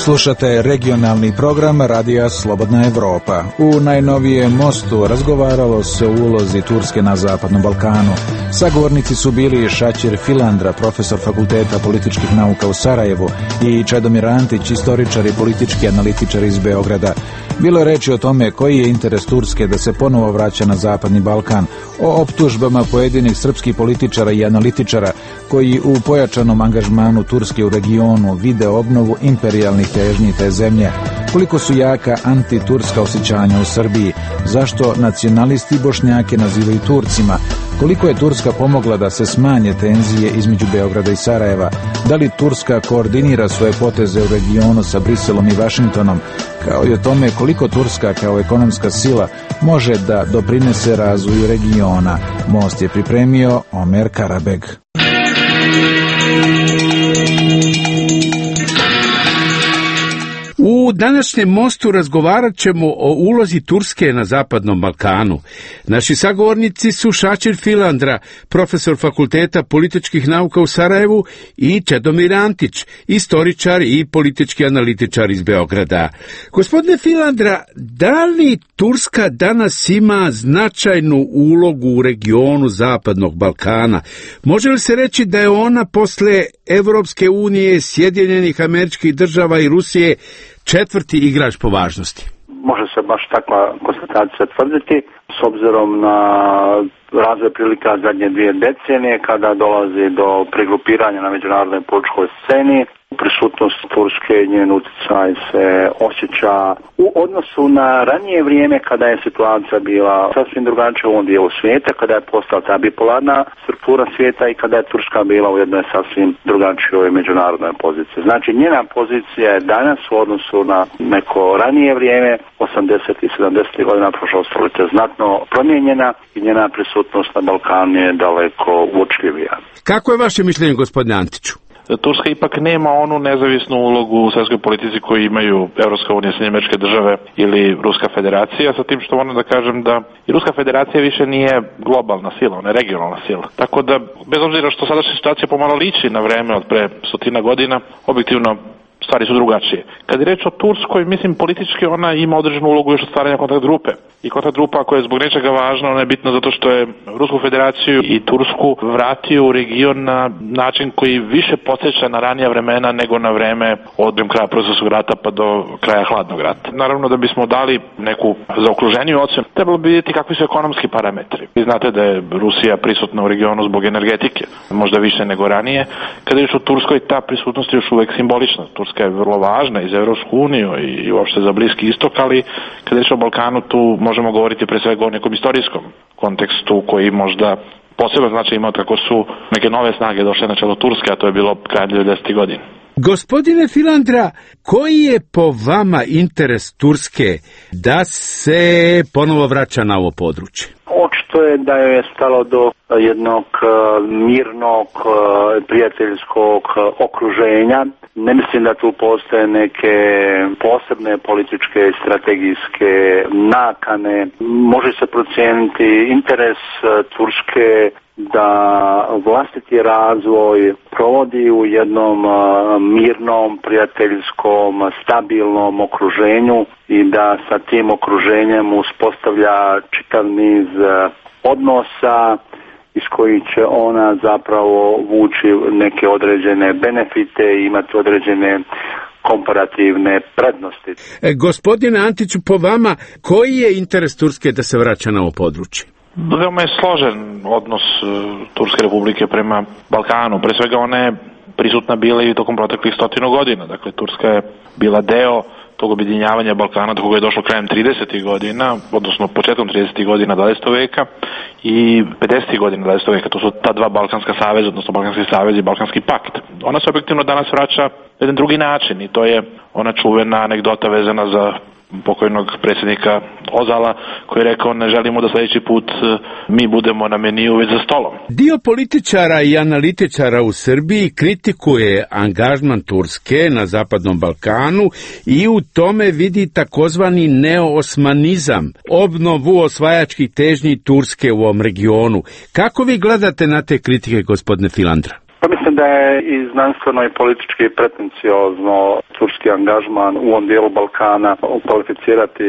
Slušate regionalni program Radija Slobodna Evropa. U najnovijem mostu razgovaralo se o ulozi Turske na Zapadnom Balkanu. Sagovornici su bili Šačir Filandra, profesor Fakulteta političkih nauka u Sarajevu, i Čedomir Antić, istoričar i politički analitičar iz Beograda. Bilo je reči o tome koji je interes Turske da se ponovo vraća na Zapadni Balkan, o optužbama pojedinih srpskih političara i analitičara koji u pojačanom angažmanu Turske u regionu vide obnovu imperijalnih težnji te zemlje, koliko su jaka antiturska osjećanja u Srbiji, zašto nacionalisti Bošnjake nazivaju Turcima, koliko je Turska pomogla da se smanje tenzije između Beograda i Sarajeva, da li Turska koordinira svoje poteze u regionu sa Briselom i Vašingtonom, kao i o tome koliko Turska kao ekonomska sila može da doprinese razvoju regiona. Most je pripremio Omer Karabeg. U današnjem mostu razgovarat ćemo o ulozi Turske na Zapadnom Balkanu. Naši sagovornici su Šačir Filandra, profesor Fakulteta političkih nauka u Sarajevu, i Čedomir Antić, istoričar i politički analitičar iz Beograda. Gospodine Filandra, da li Turska danas ima značajnu ulogu u regionu Zapadnog Balkana? Može li se reći da je ona posle Evropske unije, Sjedinjenih Američkih Država i Rusije četvrti igrač po važnosti? Može se baš takva konstatacija tvrditi, s obzirom na razvoj prilika zadnje 2 decenije, kada dolazi do pregrupiranja na međunarodnoj političkoj sceni. Prisutnost Turske i njen utjecaj se osjeća u odnosu na ranije vrijeme, kada je situacija bila sasvim drugačija u ovom dijelu svijeta, kada je postala ta bipolarna struktura svijeta i kada je Turska bila u jednoj sasvim drugačijoj međunarodnoj poziciji. Znači, njena pozicija je danas u odnosu na neko ranije vrijeme, 80. i 70. godina prošlog stoljeća, znatno promijenjena i njena prisutnost na Balkanu je daleko uočljivija. Kako je vaše mišljenje, gospodine Antiću? Turska ipak nema onu nezavisnu ulogu u svjetskoj politici koju imaju Evropska unija, Sjedinjene Američke Države ili Ruska federacija, sa tim što moram da kažem da i Ruska federacija više nije globalna sila, ona je regionalna sila. Tako da, bez obzira što sadašnja situacija pomalo liči na vreme od pre 100 godina, objektivno stvari su drugačije. Kad je reč o Turskoj, mislim, politički ona ima određenu ulogu još od stvaranja kontakt grupe. I kontakt grupa koja je zbog nečega važna, ona je bitna zato što je Rusku federaciju i Tursku vratio u region na način koji više podsjeća na ranija vremena nego na vreme od kraja Prvog svjetskog rata pa do kraja Hladnog rata. Naravno, da bismo dali neku zaokruženiju ocenu, trebalo bi vidjeti kakvi su ekonomski parametri. Vi znate da je Rusija prisutna u regionu zbog energetike, možda više nego ranije. Kada je još u Turskoj, ta prisutnost je još uvek simbolična. Turska je vrlo važna i za Evropsku uniju i uopšte za Bliski istok, ali kada je o Balkanu, tu možemo govoriti pre svega o nekom istorijskom kontekstu koji možda posebno značaj imao kako su neke nove snage došle na čelo Turske, a to je bilo kraj 90. godina. Gospodine Filandra, koji je po vama interes Turske da se ponovo vraća na ovo područje? Očito je da je stalo do jednog mirnog, prijateljskog okruženja. Ne mislim da tu postoje neke posebne političke i strategijske nakane. Može se procijeniti interes Turske da vlastiti razvoj provodi u jednom mirnom, prijateljskom, stabilnom okruženju i da sa tim okruženjem uspostavlja čitav niz odnosa iz kojih će ona zapravo vući neke određene benefite i imati određene komparativne prednosti. Gospodine Antiću, po vama, koji je interes Turske da se vraća na ovo područje? Veoma je složen odnos Turske republike prema Balkanu. Pre svega ona je prisutna bila i tokom proteklih 100 godina. Dakle, Turska je bila deo tog objedinjavanja Balkana do koga je došlo krajem 30. godina, odnosno početkom 30. godina 20. veka i 50. godina 20. veka. To su ta dva Balkanska saveza, odnosno Balkanski savez i Balkanski pakt. Ona se objektivno danas vraća na jedan drugi način i to je ona čuvena anegdota vezana za pokojnog predsjednika Ozala koji je rekao ne želimo da sljedeći put mi budemo na meniju već za stolom. Dio političara i analitičara u Srbiji kritikuje angažman Turske na Zapadnom Balkanu i u tome vidi takozvani neoosmanizam, obnovu osvajačkih težnji Turske u ovom regionu. Kako vi gledate na te kritike, gospodine Filandra? Pa mislim da je i znanstveno i politički pretenciozno turski angažman u ovom dijelu Balkana kvalificirati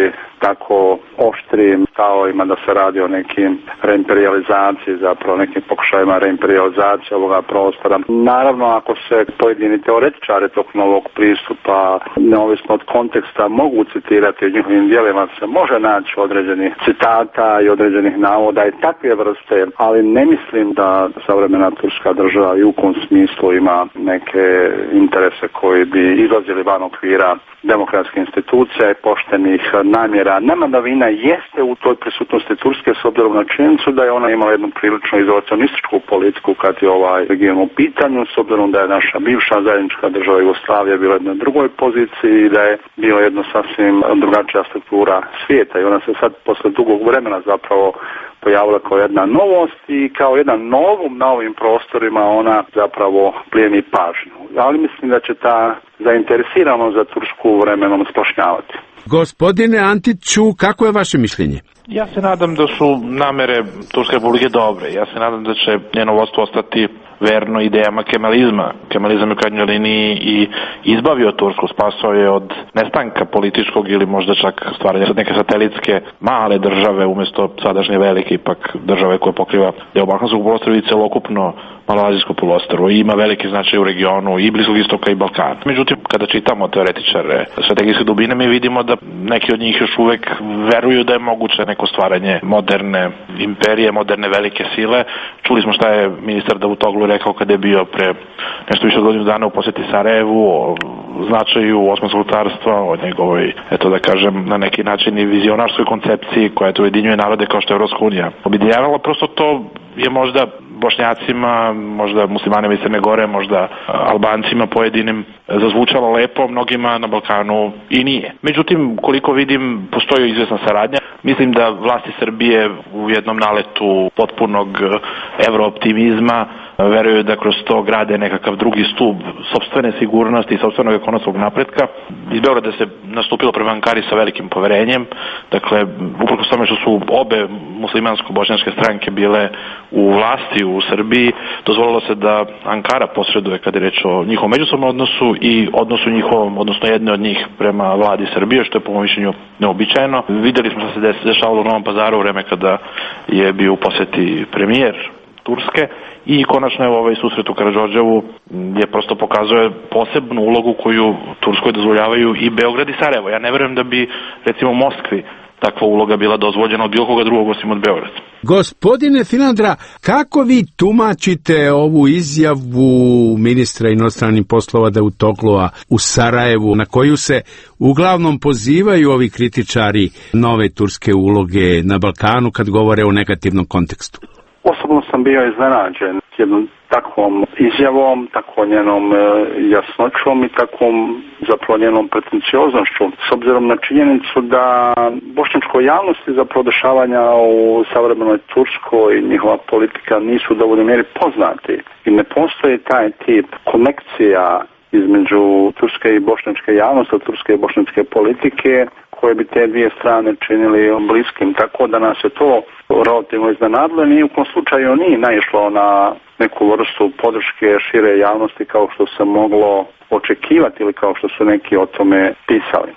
tako oštrim stavovima da se radi o nekim reimperializaciji, zapravo nekim pokušajima reimperializacije ovoga prostora. Naravno, ako se pojedini teoretičari tog novog pristupa, neovisno od konteksta, mogu citirati u njihovim dijelima, se može naći određenih citata i određenih navoda i takve vrste, ali ne mislim da savremena turska država i u kom smislu ima neke interese koji bi izlazili van okvira demokratske institucije i poštenih namjera. Nama novina jeste u toj prisutnosti Turske s obzirom na činjenicu da je ona imala jednu prilično izolacionističku politiku kad je ovaj region u pitanju, s obzirom da je naša bivša zajednička država Jugoslavija bila na drugoj poziciji i da je bila jedna sasvim drugačija struktura svijeta i ona se sad posle dugog vremena zapravo pojavila kao jedna novost i kao jedan novum na ovim prostorima ona zapravo plijeni pažnju. Ali mislim da će ta zainteresiranost za Tursku vremenom splašnjavati. Gospodine Antiću, kako je vaše mišljenje? Ja se nadam da su namere Turske republike dobre. Ja se nadam da će njeno vodstvo ostati verno idejama kemalizma. Kemalizam je u krajnjoj liniji i izbavio Tursku, spasao je od nestanka političkog ili možda čak stvaranja neke satelitske male države umjesto sadašnje velike ipak države koja pokriva deo Balkanskog poluostrva i celokupno Maloazijsko poluostrvo i ima veliki značaj u regionu i Bliskog istoka i Balkana. Međutim, kada čitamo teoretičare strategijske dubine, mi vidimo da neki od njih još uvek veruju da je moguće neko stvaranje moderne imperije, moderne velike sile. Čuli smo šta je ministar Davutoglu rekao kada je bio pre nešto više od godinu dana u posjeti Sarajevu, o značaju Osmanskog carstva, o njegovoj, eto da kažem, na neki način i vizionarskoj koncepciji koja to ujedinjuje narode kao što je Evropska unija objedinjavala. Prosto to je možda Bošnjacima, možda muslimanima iz Crne Gore, možda Albancima pojedinim zazvučalo lepo, mnogima na Balkanu i nije. Međutim, koliko vidim, postoji izvjesna saradnja. Mislim da vlasti Srbije u jednom naletu potpunog evrooptimizma veruju da kroz to grade nekakav drugi stub sopstvene sigurnosti i sopstvenog ekonomskog napretka. Iz Beograda se nastupilo prema Ankari sa velikim poverenjem. Dakle, uprkos tome što su obe muslimansko-bošnjačke stranke bile u vlasti u Srbiji, dozvolilo se da Ankara posreduje kada je reč o njihovom međusobnom odnosu i odnosu njihovom, odnosno jedne od njih prema vladi Srbije, što je po mom mišljenju neobičajeno. Videli smo što se dešavalo u Novom Pazaru u vreme kada je bio u poseti premijer Turske i konačno je ovaj susret u Karađorđevu je prosto pokazuje posebnu ulogu koju Turskoj dozvoljavaju i Beograd i Sarajevo. Ja ne verujem da bi recimo Moskvi takva uloga bila dozvoljena od bilo koga drugog osim od Beograda. Gospodine Filandra, kako vi tumačite ovu izjavu ministra inostranih poslova Davutoglua u Sarajevu, na koju se uglavnom pozivaju ovi kritičari nove turske uloge na Balkanu kad govore o negativnom kontekstu? Osobno sam bio iznenađen jednom takvom izjavom, tako njenom jasnoćom i takvom zapravo njenom pretencioznošću. S obzirom na činjenicu da bošnjačkoj javnosti zapravo dešavanja u savremenoj Turskoj i njihova politika nisu u dovoljnoj mjeri poznati i ne postoji taj tip konekcija između turske i bošnjačke javnosti, turske i bošnjačke politike koje bi te dvije strane činili bliskim, tako da nas je to relativno iznenadilo i u kom slučaju nije naišlo na neku vrstu podrške šire javnosti kao što se moglo očekivati ili kao što su neki o tome pisali.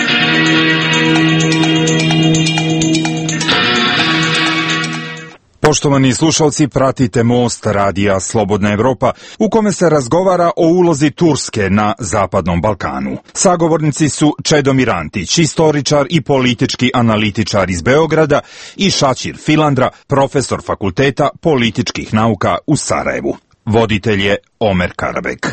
Poštovani slušalci, pratite Most radija Slobodna Evropa, u kome se razgovara o ulozi Turske na Zapadnom Balkanu. Sagovornici su Čedomir Antić, istoričar i politički analitičar iz Beograda, i Šačir Filandra, profesor Fakulteta političkih nauka u Sarajevu. Voditelj je Omer Karabek.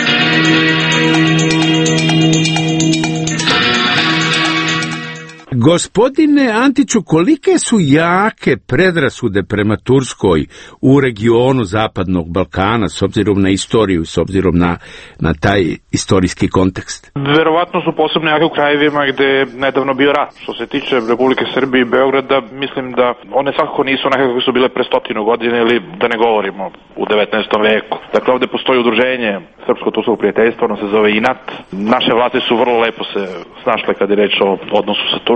Gospodine Antiću, kolike su jake predrasude prema Turskoj u regionu Zapadnog Balkana s obzirom na istoriju, s obzirom na taj istorijski kontekst? Verovatno su posebno jake u krajevima gde je nedavno bio rat. Što se tiče Republike Srbije i Beograda, mislim da one svakako nisu onakve koje su bile pre 100 godina ili da ne govorimo u 19. veku. Dakle, ovde postoji udruženje Srpsko-turskog prijateljstva, ono se zove INAT. Naše vlasti su vrlo lepo se snašle kad je reč o odnosu sa Turskom.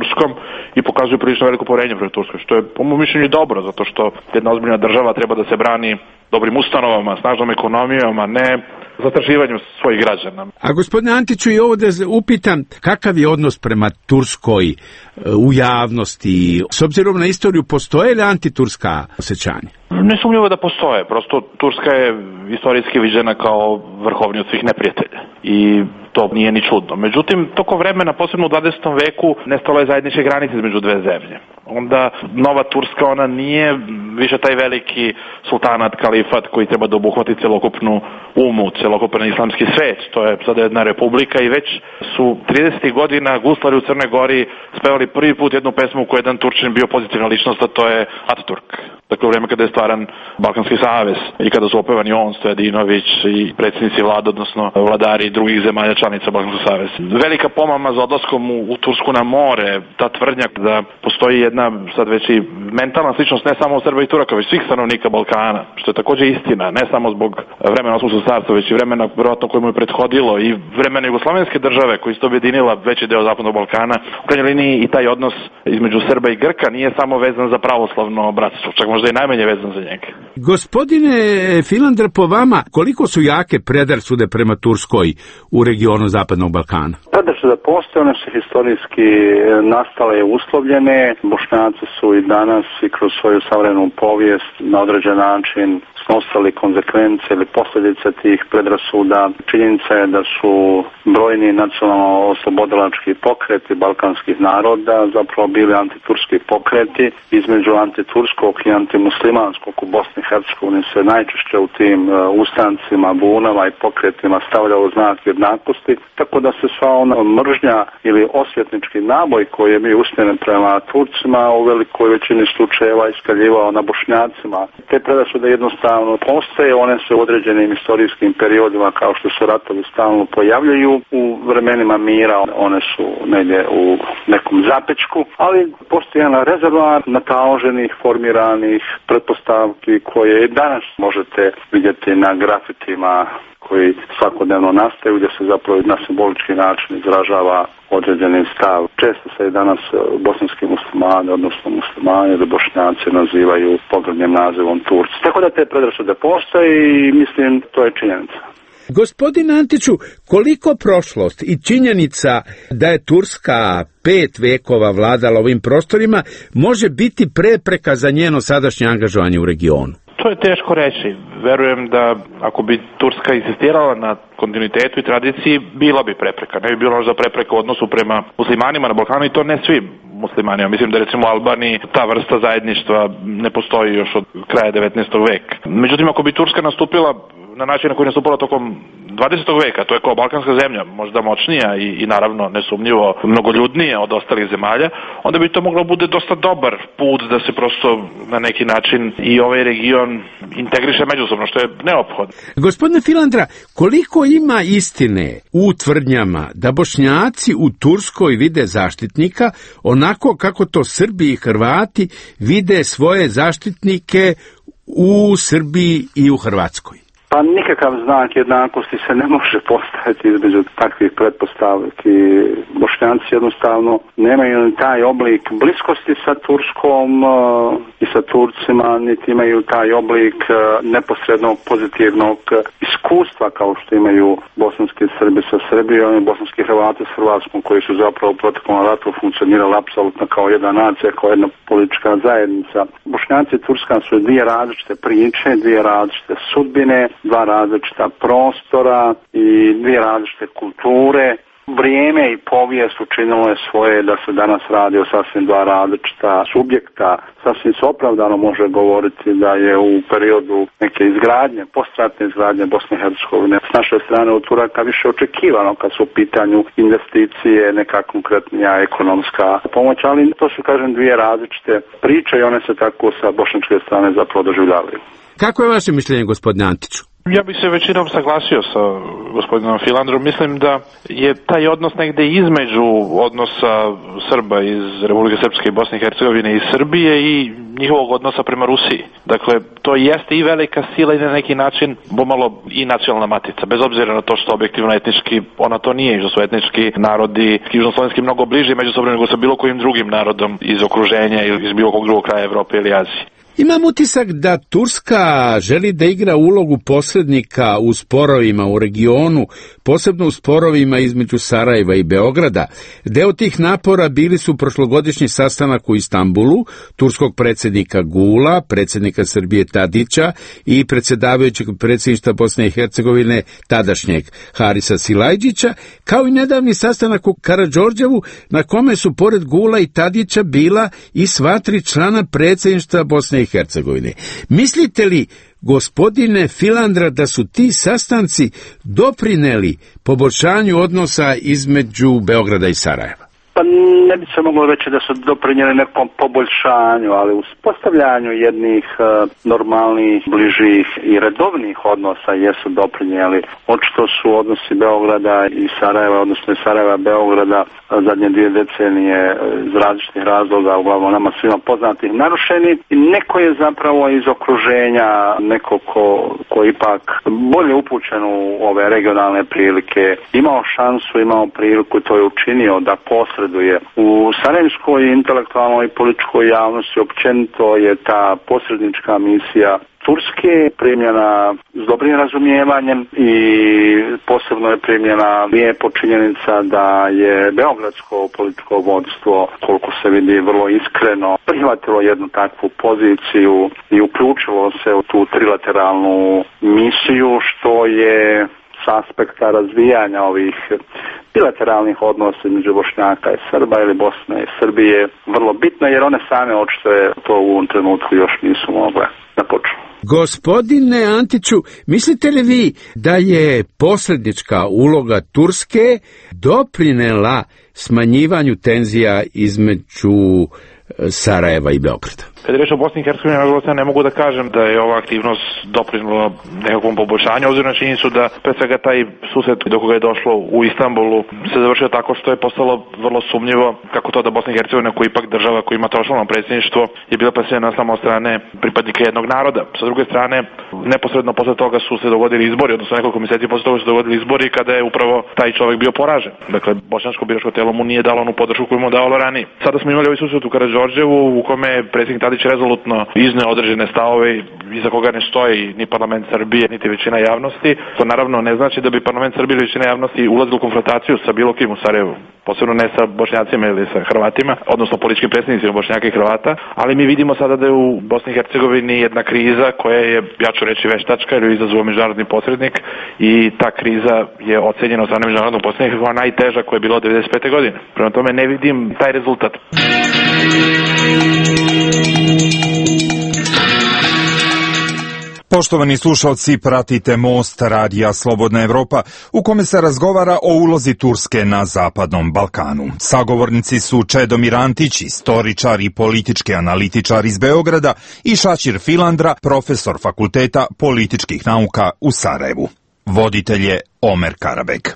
Turskom i pokazuju prilično veliko poverenje prema Turskoj, što je po mom mišljenju dobro, zato što jedna ozbiljna država treba da se brani dobrim ustanovama, snažnom ekonomijom, a ne zastrašivanjem svojih građana. A gospodine Antiću, i ovo da upitam, kakav je odnos prema Turskoj u javnosti? S obzirom na istoriju, postoje li antiturska osjećanja? Nesumnjivo da postoje, prosto Turska je istorijski viđena kao vrhovni od svih neprijatelja i to nije ni čudno. Međutim, tokom vremena, posebno u 20. veku, nestalo je zajedničke granice između dve zemlje. Onda nova Turska, ona nije više taj veliki sultanat, kalifat koji treba da obuhvati celokupnu umu, celokupan islamski svet. To je sada jedna republika i već su 30. godina guslari u Crnoj Gori spevali prvi put jednu pesmu u kojoj jedan Turčin bio pozitivna ličnost, a to je Ataturk. Dakle, u vreme kada je stvaran Balkanski savez i kada su opevani on, Stojadinović i predsjednici vlada, odnosno vladari drugih zemalja članica Balkanskog saveza. Velika pomama za odlaskom u Tursku na more, ta tvrdnja da postoji jedna sad već i mentalna sličnost ne samo Srba i Turaka, već svih stanovnika Balkana, što je također istina, ne samo zbog vremena Osmanskog carstva, već i vremena vjerojatno koje mu je prethodilo i vremena jugoslovenske države koji su objedinila veći deo zapadnog Balkana. U krajnjoj liniji i taj odnos između Srba i Grka nije samo vezan za pravoslavno bratstvo, čak možda i najmanje vezan za njega. Gospodine Filandra, po vama, koliko su jake predrasude prema Turskoj u regionu Zapadnog Balkana? Predrasude postoje, one su historijski nastale i uslovljene. Bošnjaci su i danas i kroz svoju savremenu povijest na određen način snosili konsekvence ili posljedice tih predrasuda. Činjenica je da su brojni nacionalno oslobodilački pokreti balkanskih naroda zapravo bili antiturski pokreti. Između antiturskog i antimuslimanskog u Bosni i Hercegovini se najčešće u tim ustancima, bunama i pokretima stavljao znak jednakosti, tako da se sva ona mržnja ili osvetnički naboj koji je bio usmjeren prema Turcima u velikoj većini slučajeva iskaljivao na Bošnjacima. Te predrasude jednostavno postoje, one se u određenim istorijskim periodima kao što se ratovi stalno pojavljuju, u vremenima mira one su negdje u nekom zapečku, ali postoji jedan rezervoar nataloženih, formiranih pretpostavki koje danas možete vidjeti na grafitima koji svakodnevno nastaju, gdje se zapravo na simbolički način izražava određeni stav. Često se i danas bosanski muslimani, odnosno muslimani ili Bošnjaci nazivaju pogrdnim nazivom Turci. Tako da te predrasude postoje i mislim to je činjenica. Gospodine Antiću, koliko prošlost i činjenica da je Turska 5 vekova vladala ovim prostorima može biti prepreka za njeno sadašnje angažovanje u regionu? To je teško reći. Verujem da ako bi Turska insistirala na kontinuitetu i tradiciji, bila bi prepreka. Ne bi bilo možda prepreka u odnosu prema muslimanima na Balkanu i to ne svim muslimanima. Mislim da recimo u Albaniji ta vrsta zajedništva ne postoji još od kraja 19. veka. Međutim, ako bi Turska nastupila na način na koji je nastupala tokom 20. veka, to je kao balkanska zemlja, možda moćnija i naravno nesumnjivo mnogoljudnija od ostalih zemalja, onda bi to moglo bude dosta dobar put da se prosto na neki način i ovaj region integriše međusobno, što je neophodno. Gospodine Filandra, koliko ima istine u tvrdnjama da Bošnjaci u Turskoj vide zaštitnika onako kako to Srbi i Hrvati vide svoje zaštitnike u Srbiji i u Hrvatskoj? Pa nikakav znak jednakosti se ne može postaviti između takvih pretpostavki. Bošnjaci jednostavno nemaju taj oblik bliskosti sa Turskom i sa Turcima, niti imaju taj oblik neposrednog pozitivnog iskustva kao što imaju bosanski Srbi sa Srbijom i bosanski Hrvati s Hrvatskom, koji su zapravo u proteklom ratu funkcionirali apsolutno kao jedna nacija, kao jedna politička zajednica. Bošnjaci i Turska su dvije različite priče, dvije različite sudbine, dva različita prostora i dvije različite kulture. Vrijeme i povijest učinilo je svoje da se danas radi o sasvim dva različita subjekta. Sasvim se opravdano može govoriti da je u periodu neke izgradnje, postratne izgradnje Bosne i Hercegovine s naše strane od Turaka više očekivano kad su u pitanju investicije, neka konkretnija ekonomska pomoć, ali to su, kažem, dvije različite priče i one se tako sa bošnjačke strane zapravo doživljavaju. Kako je vaše mišljenje, gospodine Antiću? Ja bih se većinom saglasio sa gospodinom Filandrom. Mislim da je taj odnos negde između odnosa Srba iz Republike Srpske i Bosne i Hercegovine i Srbije i njihovog odnosa prema Rusiji. Dakle, to jeste i velika sila i na neki način pomalo i nacionalna matica, bez obzira na to što objektivno etnički ona to nije, što su etnički narodi južnoslovenski mnogo bliži međusobno nego sa bilo kojim drugim narodom iz okruženja ili iz bilo kog drugog kraja Evrope ili Azije. Imam utisak da Turska želi da igra ulogu posrednika u sporovima u regionu, posebno u sporovima između Sarajeva i Beograda. Deo tih napora bili su prošlogodišnji sastanak u Istanbulu, turskog predsjednika Gula, predsjednika Srbije Tadića i predsjedavajućeg predsjedništva Bosne i Hercegovine tadašnjeg Harisa Silajdžića, kao i nedavni sastanak u Karađorđevu na kome su pored Gula i Tadića bila i sva 3 člana predsjedništva Bosne i Hercegovine. Mislite li, gospodine Filandra, da su ti sastanci doprineli poboljšanju odnosa između Beograda i Sarajeva? Pa ne bi se moglo reći da su doprinijeli nekom poboljšanju, ali uspostavljanju jednih normalnih, bližih i redovnih odnosa jesu doprinijeli. Očito su odnosi Beograda i Sarajeva, odnosno i Sarajeva Beograda zadnje 2 decenije iz različitih razloga, uglavnom nama svima poznatih, narušeni. I neko je zapravo iz okruženja, neko ko ipak bolje upućen u ove regionalne prilike, imao šansu, imao priliku, to je učinio da posreduje. U sarajevskoj intelektualnoj i političkoj javnosti općenito je ta posrednička misija Turske primljena s dobrim razumijevanjem i posebno je primljena lijepo činjenica da je beogradsko političko vodstvo, koliko se vidi, vrlo iskreno prihvatilo jednu takvu poziciju i uključilo se u tu trilateralnu misiju, što je s aspekta razvijanja ovih bilateralnih odnosa između Bošnjaka i Srba ili Bosne i Srbije vrlo bitno, jer one same očito to u ovom trenutku još nisu mogle da počnu. Gospodine Antiću, mislite li vi da je posrednička uloga Turske doprinela smanjivanju tenzija između Sarajeva i Beograda? Kad je reč o Bosni i Hercegovini, nažalost, ja ne mogu da kažem da je ova aktivnost doprinula nekakvom poboljšanju, obzirom na činjenicu da pre svega taj susret do koga je došlo u Istanbulu se završio tako što je postalo vrlo sumnjivo kako to da Bosna i Hercegovina, koja ipak država koja ima tročlano predsjedništvo, je bila predsjedna samo od strane pripadnika jednog naroda. Sa druge strane, neposredno posle toga su se dogodili izbori, odnosno nekoliko mjeseci posle toga su dogodili izbori kada je upravo taj čovjek bio poražen. Dakle, bošnjačko biračko telo mu nije dalo onu podršku koju mu dalo ranije. Sada smo imali ovaj susret u Karađorđevu u kome je predsjednik Tadić rezolutno izneo određene stavove iza koga ne stoji ni parlament Srbije niti većina javnosti. To naravno ne znači da bi parlament Srbije ili većina javnosti ulazila u konfrontaciju sa bilo kim u Sarajevu, posebno ne sa Bošnjacima ili sa Hrvatima, odnosno političkim predstavnicima Bošnjaka i Hrvata, ali mi vidimo sada da je u Bosni i Hercegovini jedna kriza koja je, ja ću reći, veštačka ili izazvao međunarodni posrednik i ta kriza je ocenjena od strane međunarodnog posrednika kao najteža koja je bila od 1995. godine. Prema tome ne vidim taj rezultat. Poštovani slušalci, pratite Most radija Slobodna Evropa, u kome se razgovara o ulozi Turske na Zapadnom Balkanu. Sagovornici su Čedomir Antić, istoričar i politički analitičar iz Beograda, i Šačir Filandra, profesor Fakulteta političkih nauka u Sarajevu. Voditelj je Omer Karabek.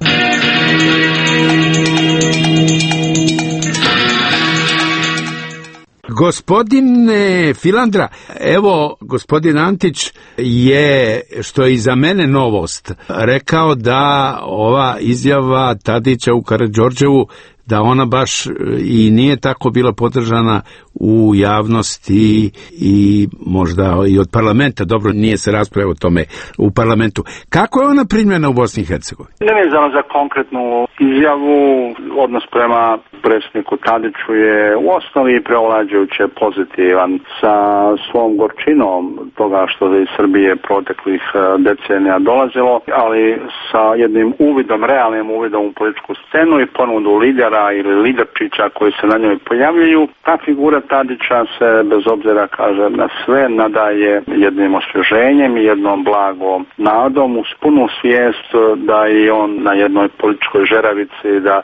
Gospodine Filandra, evo, gospodin Antić je, što je i za mene novost, rekao da ova izjava Tadića u Karađorđevu, da ona baš i nije tako bila podržana u javnosti i možda i od parlamenta. Dobro, nije se raspravljalo o tome u parlamentu. Kako je ona primljena u Bosni i Hercegovini? Nevezano za konkretnu izjavu, odnos prema predsjedniku Tadiću je u osnovi preovlađujuće pozitivan, sa svom gorčinom toga što je iz Srbije proteklih decenija dolazilo, ali sa jednim uvidom, realnim uvidom u političku scenu i ponudu lidera ili liderčića koji se na njoj pojavljuju. Ta figura Tadića se, bez obzira, kaže, na sve nadaje jednim osvježenjem i jednom blagom nadom, uz punu svijest da i on na jednoj političkoj žeravici, da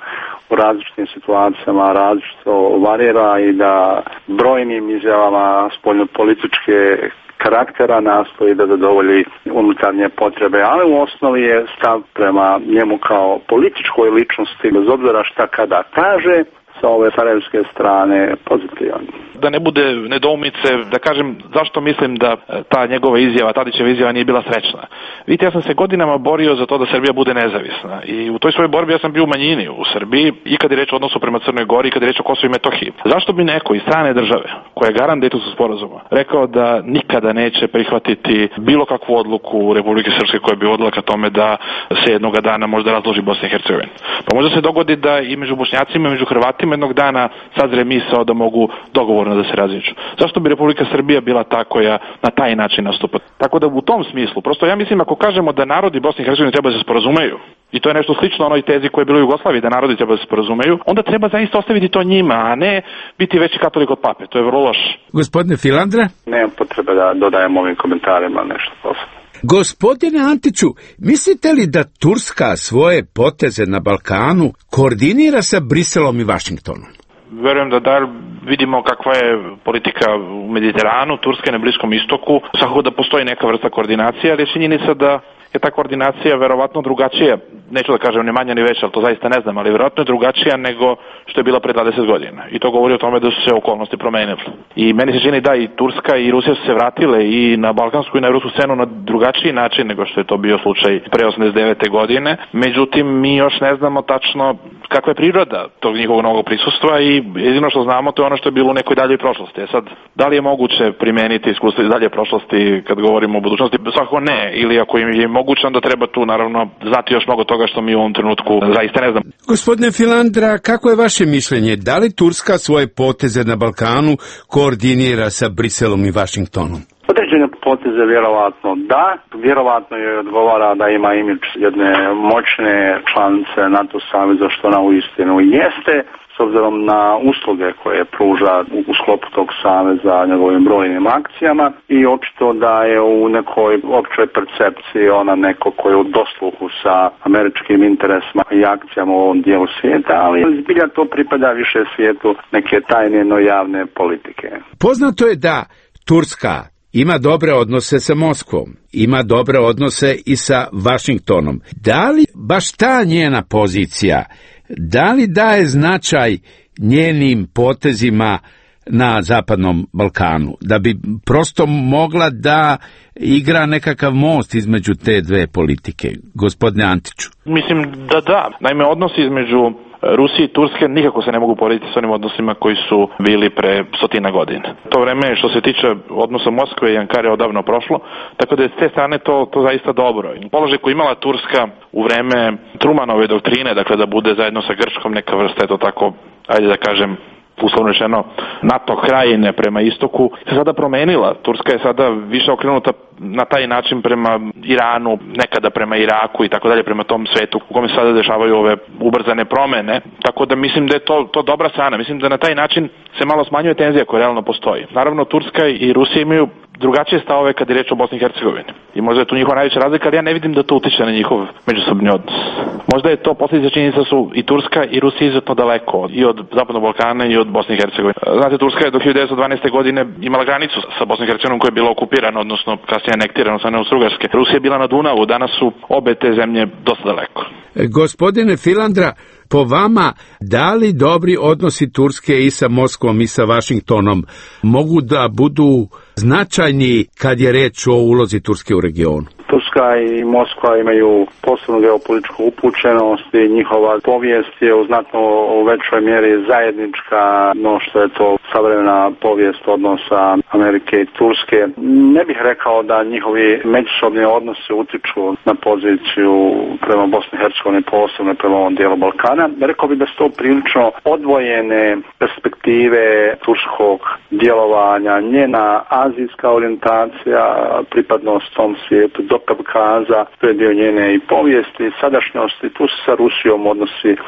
u različitim situacijama različito varira i da brojnim izjavama spoljnopolitičke karaktera nastoji da zadovolji unutarnje potrebe, ali u osnovi je stav prema njemu kao političkoj ličnosti, bez obzira šta kada kaže, sa ove sarajevske strane pozitivan. Da ne bude nedoumice, da kažem zašto mislim da ta njegova izjava, Tadićeva izjava nije bila srećna. Vidite, ja sam se godinama borio za to da Srbija bude nezavisna i u toj svojoj borbi ja sam bio u manjini u Srbiji i kad je reč o odnosu prema Crnoj Gori i kad je reč o Kosovu i Metohiji. Zašto bi neko iz strane države, koja je garant Dejtonskog sporazuma, rekao da nikada neće prihvatiti bilo kakvu odluku Republike Srpske koja bi vodila ka tome da se jednoga dana možda razloži Bosna i Hercegovina? Pa možda se dogodi da i među Bošnjacima i među Hrvatima jednog dana sazre misao da mogu dogovorno da se raziđu. Zašto bi Republika Srbija bila ta koja na taj način nastupa? Tako da u tom smislu, prosto ja mislim ako kažemo da narodi Bosne i Hercegovine treba da se sporazumeju, i to je nešto slično onoj tezi koja je bila u Jugoslaviji, da narodi treba da se sporazumeju, onda treba zaista ostaviti to njima, a ne biti veći katolik od pape. To je vrlo loš. Gospodine Filandra? Nema potrebe da dodajem ovim komentarima nešto posebno. Gospodine Antiću, mislite li da Turska svoje poteze na Balkanu koordinira sa Briselom i Vašingtonom? Verujem da vidimo kakva je politika u Mediteranu, Turske na Bliskom istoku, svakako da postoji neka vrsta koordinacije, ali je činjenica da je ta koordinacija verovatno drugačija, neću da kažem ni manja ni veća, ali to zaista ne znam, ali verovatno je drugačija nego što je bila pre 20 godina. I to govori o tome da su se okolnosti promenile. I meni se čini da i Turska i Rusija su se vratile i na balkansku i na evropsku scenu na drugačiji način nego što je to bio slučaj pre 89. godine. Međutim, mi još ne znamo tačno kakva je priroda tog njihovog novog prisustva i jedino što znamo to je ono što je bilo u nekoj daljoj prošlosti. Sad, da li je moguće primeniti iskustvo iz dalje prošlosti kad govorimo o budućnosti? Svakako ne, ili ako im je moguće, onda treba tu naravno znati još mnogo toga što mi u ovom trenutku zaista ne znam. Gospodine Filandra, kako je vaše mišljenje? Da li Turska svoje poteze na Balkanu koordinira sa Briselom i Vašingtonom? Određene poteze vjerovatno da, vjerovatno joj odgovara da ima imidž jedne moćne članice NATO saveza, što ona uistinu jeste, s obzirom na usluge koje pruža u sklopu tog saveza njegovim brojnim akcijama i očito da je u nekoj općoj percepciji ona neko ko je u dosluhu sa američkim interesima i akcijama u ovom dijelu svijeta, ali zbilja to pripada više svijetu neke tajne no javne politike. Poznato je da Turska ima dobre odnose sa Moskvom, ima dobre odnose i sa Vašingtonom. Da li baš ta njena pozicija, da li daje značaj njenim potezima na Zapadnom Balkanu, da bi prosto mogla da igra nekakav most između te dve politike? Gospodine Antiću. Mislim da. Naime, odnosi između Rusije i Turske nikako se ne mogu porediti s onim odnosima koji su bili pre 100 godina. To vreme što se tiče odnosa Moskve i Ankare odavno prošlo, tako da je s te strane to zaista dobro. Položaj koji imala Turska u vreme Trumanove doktrine, dakle da bude zajedno sa Grčkom neka vrsta, eto tako, ajde da kažem, uslovno rečeno, NATO krajine prema istoku, se sada promenila. Turska je sada više okrenuta na taj način prema Iranu, nekada prema Iraku i tako dalje, prema tom svetu u kome se sada dešavaju ove ubrzane promene. Tako da mislim da je to dobra strana. Mislim da na taj način se malo smanjuje tenzija koja realno postoji. Naravno, Turska i Rusija imaju drugačije stavove kad je reč o Bosni i Hercegovini. I možda je tu njihova najveća razlika, ali ja ne vidim da to utiče na njihov međusobni odnos. Možda je to posljedica činjenica su i Turska i Rusija izuzetno daleko i od Zapadnog Balkana i od Bosne i Hercegovine. Znate, Turska je do 1912. godine imala granicu sa Bosnom i Hercegovinom koja je bila okupirana, odnosno kasnije anektirana sa Austrougarske. Rusija je bila na Dunavu, danas su obe te zemlje dosta daleko. Gospodine Filandra, po vama, da li dobri odnosi Turske i sa Moskvom i sa Vašingtonom mogu da budu značajni kad je reč o ulozi Turske u regionu? Turska i Moskva imaju posebnu geopolitičku upućenost i njihova povijest je u znatno većoj mjeri zajednička no što je to savremena povijest odnosa Amerike i Turske. Ne bih rekao da njihovi međusobni odnosi utiču na poziciju prema Bosni i Hercegovini, posebno prema ovom dijelu Balkana. Rekao bih da su to prilično odvojene perspektive turskog djelovanja, njena azijska orijentacija, pripadnost tom svijetu do Kavkaza, to je dio njene i povijesti, sadašnjosti. Tu se sa Rusijom odnosi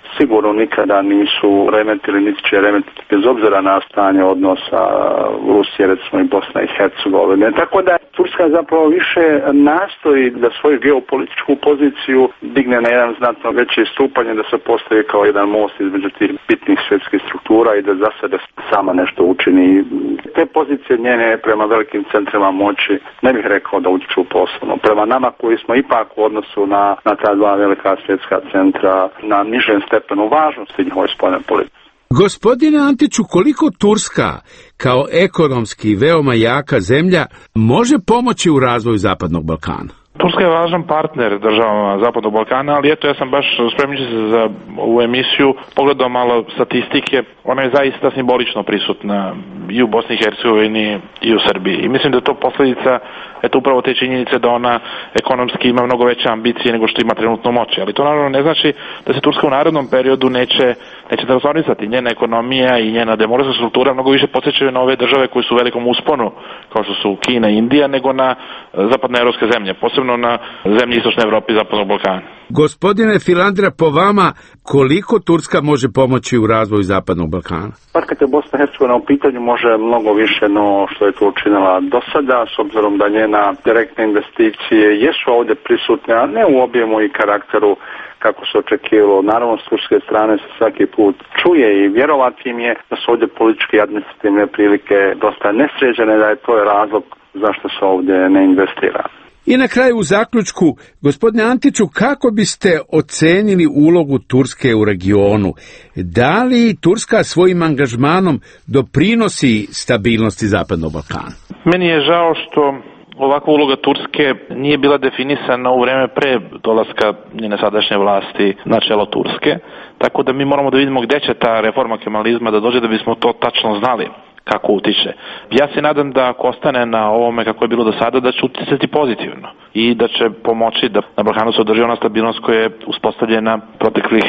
sigurno nikada nisu remetili, niti će remetiti bez obzira na stanje odnosa Rusije, recimo i Bosna i Hercegovine. Tako da Turska zapravo više nastoji da svoju geopolitičku poziciju digne na jedan znatno veći stupanj, da se postavi kao jedan most između tih bitnih svjetskih struktura i da za sebe sama nešto učini. Te pozicije njene prema velikim centrima moći ne bih rekao da utječu poslovno. Prema nama koji smo ipak u odnosu na ta dva velika svjetska centra na nižem stepenu važnosti njihove spoljne politike. Gospodine Antiću, koliko Turska kao ekonomski veoma jaka zemlja može pomoći u razvoju Zapadnog Balkana? Turska je važan partner državama Zapadnog Balkana, ali eto ja sam baš spremnići se za ovu emisiju pogledao malo statistike. Ona je zaista simbolično prisutna i u Bosni i Hercegovini i u Srbiji. I mislim da je to posljedica upravo te činjenice da ona ekonomski ima mnogo veće ambicije nego što ima trenutno moći. Ali to naravno ne znači da se Turska u narednom periodu neće razornicati. Njena ekonomija i njena demografska struktura mnogo više podsjećaju na ove države koje su u velikom usponu, kao što su Kina i Indija, nego na zapadne evropske zemlje, posebno na zemlje Istočne Evrope i Zapadnog Balkana. Gospodine Filandra, po vama, koliko Turska može pomoći u razvoju Zapadnog Balkana? Kad je Bosna i Hercegovina u pitanju, može mnogo više no što je to učinila do sada, s obzirom da njena direktne investicije jesu ovdje prisutne, a ne u objemu i karakteru kako se očekivalo. Naravno, s turske strane se svaki put čuje i vjerovati im je da su ovdje političke i administrativne prilike dosta nesređene, da je to razlog zašto se ovdje ne investira. I na kraju u zaključku, gospodine Antiću, kako biste ocenili ulogu Turske u regionu? Da li Turska svojim angažmanom doprinosi stabilnosti Zapadnog Balkana? Meni je žao što ovakva uloga Turske nije bila definisana u vreme pre dolaska njene sadašnje vlasti na čelo Turske, tako da mi moramo da vidimo gde će ta reforma kemalizma da dođe da bismo to tačno znali kako utiče. Ja se nadam da ako ostane na ovome kako je bilo do sada, da će uticati pozitivno i da će pomoći da na Balkanu se održi ona stabilnost koja je uspostavljena proteklih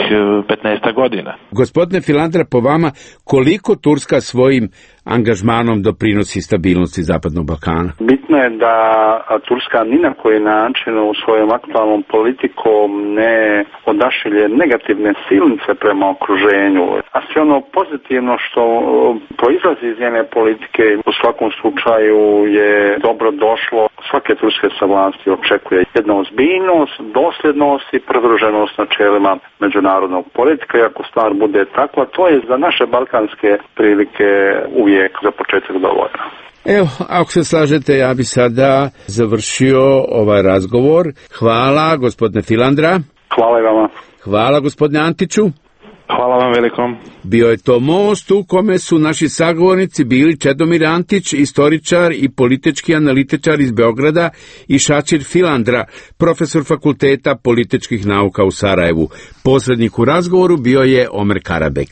15 godina. Gospodine Filandra, po vama, koliko Turska svojim angažmanom doprinosi stabilnosti Zapadnog Balkana? Bitno je da Turska ni na koji način u svojom aktualnom politikom ne odašilje negativne silnice prema okruženju, a sve ono pozitivno što proizlazi iz njene politike u svakom slučaju je dobro došlo. Svake turske sa vlasti očekuje jedna ozbiljnost, dosljednost i pridruženost načelima međunarodnog poretka. I ako stvar bude takva, to je za naše balkanske prilike uvijek za početak dovoljno. Evo, ako se slažete, ja bi sada završio ovaj razgovor. Hvala, gospodine Filandra. Hvala i vama. Hvala, gospodine Antiću. Hvala vam velikom. Bio je to most u kome su naši sagovornici bili Čedomir Antić, istoričar i politički analitičar iz Beograda, i Šačir Filandra, profesor Fakulteta političkih nauka u Sarajevu. Posrednik u razgovoru bio je Omer Karabek.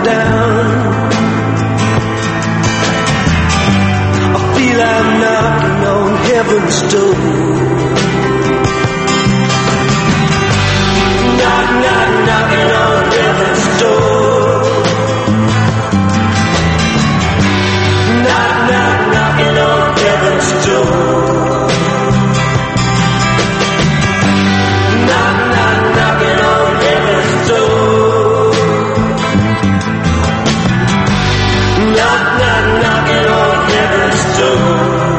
down. I feel I'm knocking on heaven's door. Knock, knock, knocking on heaven's door. Knock, knock, knocking on heaven's door. Knock, knock, knocking on heaven's door. Knock, knock, knocking on heaven's door.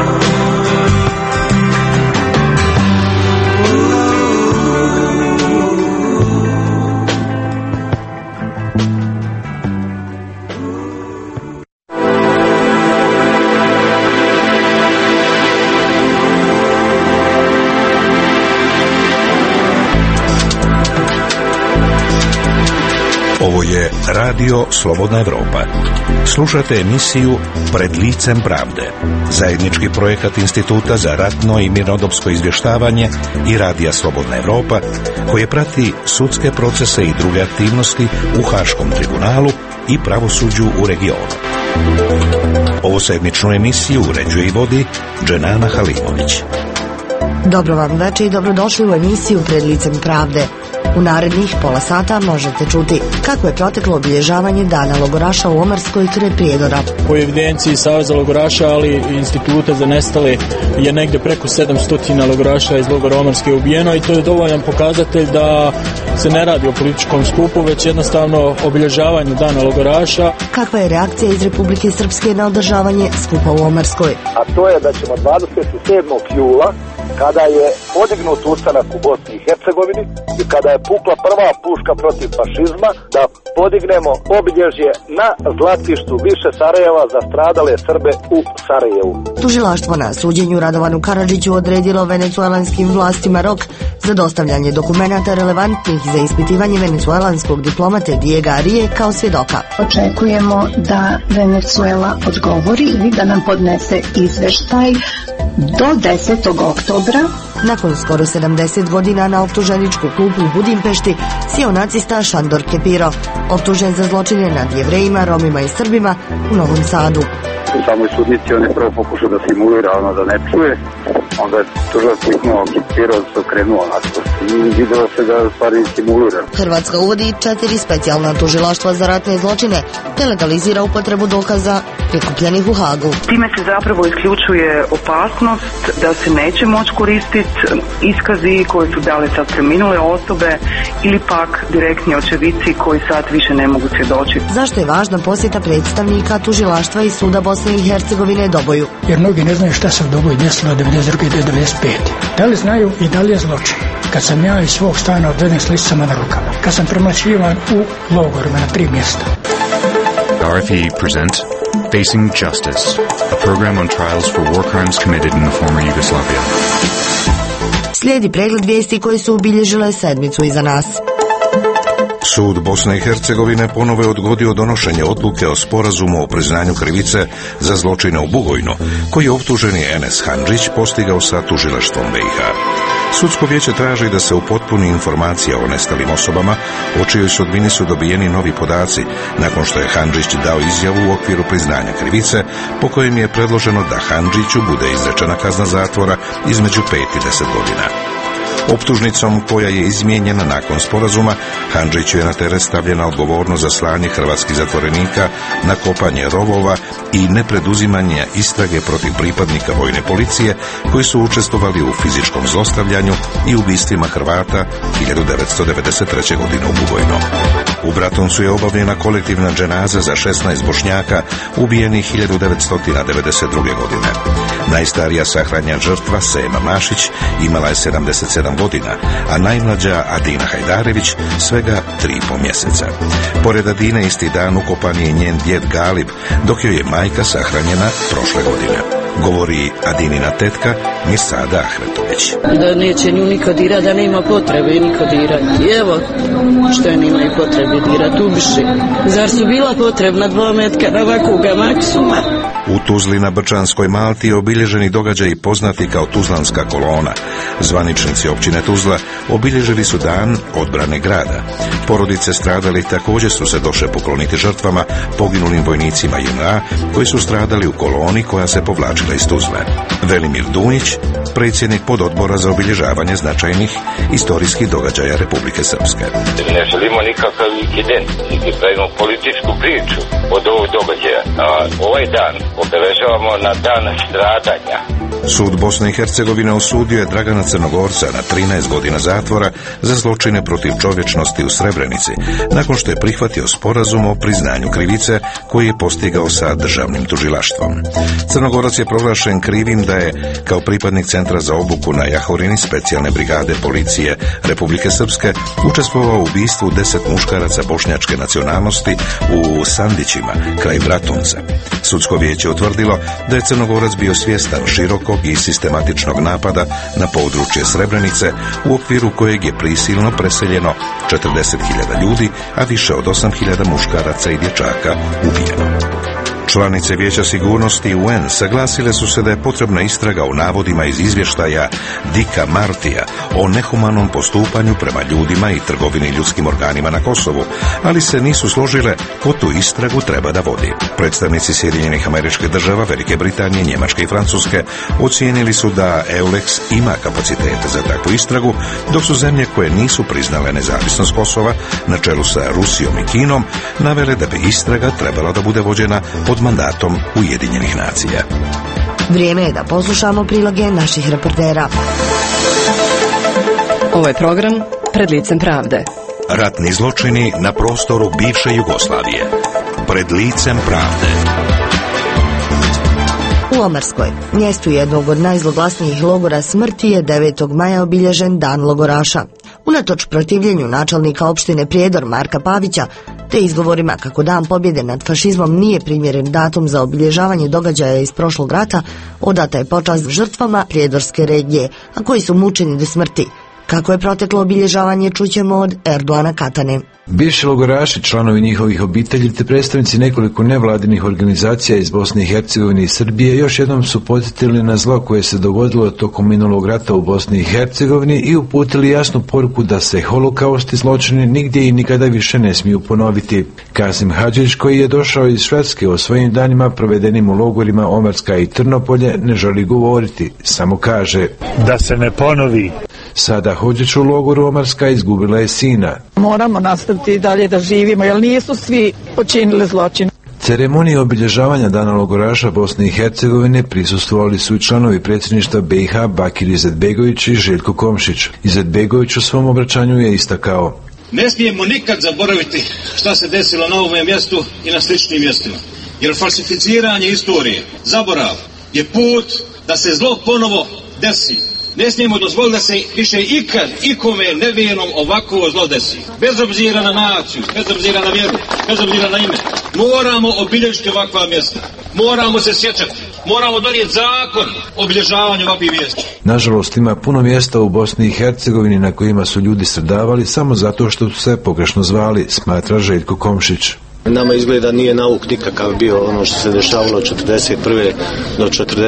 Ovo je Radio Slobodna Evropa. Slušate emisiju Pred licem pravde, zajednički projekat Instituta za ratno i mirnodopsko izvještavanje i Radija Slobodna Evropa, koje prati sudske procese i druge aktivnosti u Haškom tribunalu i pravosuđu u regionu. Ovu sedmičnu emisiju uređuje i vodi Dženana Halimović. Dobro vam večer i dobrodošli u emisiju Pred licem pravde. U narednih pola sata možete čuti kako je proteklo obilježavanje Dana logoraša u Omarskoj kraj Prijedora. Po evidenciji Saveza logoraša, ali i Instituta za nestale, je negdje preko 700 logoraša iz logora Omarske ubijeno i to je dovoljan pokazatelj da se ne radi o političkom skupu, već jednostavno obilježavanju Dana logoraša. Kakva je reakcija iz Republike Srpske na održavanje skupa u Omarskoj? A to je da ćemo 27. jula, kada je podignut ustanak u Bosni i Hercegovini i kada je pukla prva puška protiv fašizma, da podignemo obilježje na zlatištu više Sarajeva za stradale Srbe u Sarajevu. Tužilaštvo na suđenju Radovanu Karadžiću odredilo venecuelanskim vlastima rok za dostavljanje dokumenata relevantnih za ispitivanje venecuelanskog diplomate Diego Arije kao svjedoka. Očekujemo da Venecuela odgovori ili da nam podnese izveštaj do 10. oktobra. Nakon skoro 70 godina na optuženičku klupu u Budimpešti sjeo nacista Šandor Kepiro, optužen za zločine nad Jevrejima, Romima i Srbima u Novom Sadu. U samoj sudnici on je prvo pokušao da simulira ono da ne čuje, onda je tužilac kliknuo Kepiro, da se okrenuo onako i videlo se da stvari simulira. Hrvatska uvodi 4 specijalna tužilaštva za ratne zločine te legalizira upotrebu dokaza prikupljenih u Hagu. Time se zapravo isključuje opasnost da se neće moći koristiti iskazi koji su dale sad preminule osobe ili pak direktni očevici koji sad više ne mogu svjedočiti. Zašto je važna posjeta predstavnika tužilaštva i suda Bosne i Hercegovine Doboju? Jer mnogi ne znaju šta se u Doboju desilo od 92. do 95. Da li znaju i da li je zločin? Kad sam ja iz svog stana odveden s lisicama na rukama, kad sam premlaćivan u logorima na 3 mjesta. RFE present Facing Justice, a program on trials for war crimes committed in the former Yugoslavia. Slijedi pregled vijesti koje su obilježile sedmicu iza nas. Sud Bosne i Hercegovine ponovo je odgodio donošenje odluke o sporazumu o priznanju krivice za zločine u Bugojnu, koji je optuženi Enes Handžić postigao sa tužilaštvom BiH. Sudsko vijeće traži da se upotpuni informacija o nestalim osobama, o čijoj sudbini su dobijeni novi podaci, nakon što je Handžić dao izjavu u okviru priznanja krivice, po kojem je predloženo da Handžiću bude izrečena kazna zatvora između 5 i 10 godina. Optužnicom koja je izmijenjena nakon sporazuma, Handžiću je na teret stavljena odgovornost za slanje hrvatskih zatvorenika na kopanje rovova i nepreduzimanje istrage protiv pripadnika vojne policije koji su učestvovali u fizičkom zlostavljanju i ubistvima Hrvata 1993. godine u Bugojnu. U Bratuncu je obavljena kolektivna dženaza za 16 Bošnjaka ubijenih 1992. godine. Najstarija sahranjena žrtva, Sema Mašić, imala je 77 godina, a najmlađa Adina Hajdarević svega 3,5 mjeseca. Pored Adine isti dan ukopan je njen djed Galib, dok joj je majka sahranjena prošle godine. Govori Adinina tetka Mirsada Ahmetović. Da neće nju niko dirati, da nema potrebe niko dirati. Evo što je nemaju potrebe dirati, ubiši. Zar su bila potrebna 2 metka na ovakvoga maksuma? U Tuzli na Brčanskoj Malti obilježeni događaji poznati kao Tuzlanska kolona. Zvaničnici općine Tuzla obilježili su dan odbrane grada. Porodice stradalih također su se došle pokloniti žrtvama poginulim vojnicima JNA koji su stradali u koloni koja se povlačila iz Tuzle. Velimir Dunić, predsjednik pododbora za obilježavanje značajnih historijskih događaja Republike Srpske. Ne želimo nikakav incident, niti pravimo političku priču od ovog događaja. A ovaj dan obeležavamo na dan stradanja. Sud Bosne i Hercegovine osudio je Dragana Crnogorca na 13 godina zatvora za zločine protiv čovječnosti u Srebrenici, nakon što je prihvatio sporazum o priznanju krivice koji je postigao sa državnim tužilaštvom. Crnogorac je proglašen krivim da je, kao pripadnik Centra za obuku na Jahorini specijalne brigade policije Republike Srpske, učestvovao u ubistvu 10 muškaraca bošnjačke nacionalnosti u Sandićima, kraj Bratunca. Sudsko vijeće utvrdilo da je Crnogorac bio svjestan širokog i sistematičnog napada na područje Srebrenice, u okviru kojeg je prisilno preseljeno 40.000 ljudi, a više od 8.000 muškaraca i dječaka ubijeno. Članice Vijeća sigurnosti UN saglasile su se da je potrebna istraga o navodima iz izvještaja Dika Martija o nehumanom postupanju prema ljudima i trgovini ljudskim organima na Kosovu, ali se nisu složile ko tu istragu treba da vodi. Predstavnici Sjedinjenih Američkih Država, Velike Britanije, Njemačke i Francuske ocijenili su da EULEX ima kapacitete za takvu istragu, dok su zemlje koje nisu priznale nezavisnost Kosova, na čelu sa Rusijom i Kinom, navele da bi istraga trebala da bude vođena pod mandatom Ujedinjenih nacija. Vrijeme je da poslušamo priloge naših reportera. Ovo je program Pred licem pravde. Ratni zločini na prostoru bivše Jugoslavije. Pred licem pravde. U Omarskoj, mjestu jednog od najzloglasnijih logora smrti, je 9. maja obilježen Dan logoraša. Unatoč protivljenju načelnika opštine Prijedor Marka Pavića, te izgovorima kako Dan pobjede nad fašizmom nije primjeren datum za obilježavanje događaja iz prošlog rata, odata je počast žrtvama prijedorske regije, a koji su mučeni do smrti. Kako je proteklo obilježavanje, čućemo od Erdoana Katane. Bivši logoraši, članovi njihovih obitelji te predstavnici nekoliko nevladinih organizacija iz Bosne i Hercegovine i Srbije još jednom su podsjetili na zlo koje se dogodilo tokom minulog rata u Bosni i Hercegovini i uputili jasnu poruku da se holokaust i zločini nigdje i nikada više ne smiju ponoviti. Kasim Hadžić, koji je došao iz Švedske o svojim danima provedenim u logorima Omarska i Trnopolje, ne želi govoriti, samo kaže da se ne ponovi. Sada Hodžić u logoru Omarska izgubila je sina. Moramo nastaviti dalje da živimo, jer nisu svi počinili zločin. Ceremoniji obilježavanja Dana logoraša Bosne i Hercegovine prisustvovali su i članovi predsjedništva BiH Bakir Izetbegović i Željko Komšić. Izetbegović u svom obraćanju je istakao: ne smijemo nikad zaboraviti šta se desilo na ovome mjestu i na sličnim mjestima, jer falsificiranje istorije, zaborav, je put da se zlo ponovo desi. Ne smijemo dozvoliti da se više ikad, ikome nevijenom ovako zlo desi. Bez obzira na naciju, bez obzira na vjeru, bez obzira na ime. Moramo obilježiti ovakva mjesta. Moramo se sjećati. Moramo donijeti zakon o obilježavanju ovakvih mjesta. Nažalost, ima puno mjesta u Bosni i Hercegovini na kojima su ljudi stradavali samo zato što su se pogrešno zvali, smatra Željko Komšić. Nama izgleda nije nauk nikakav bio ono što se dešavalo od 41. do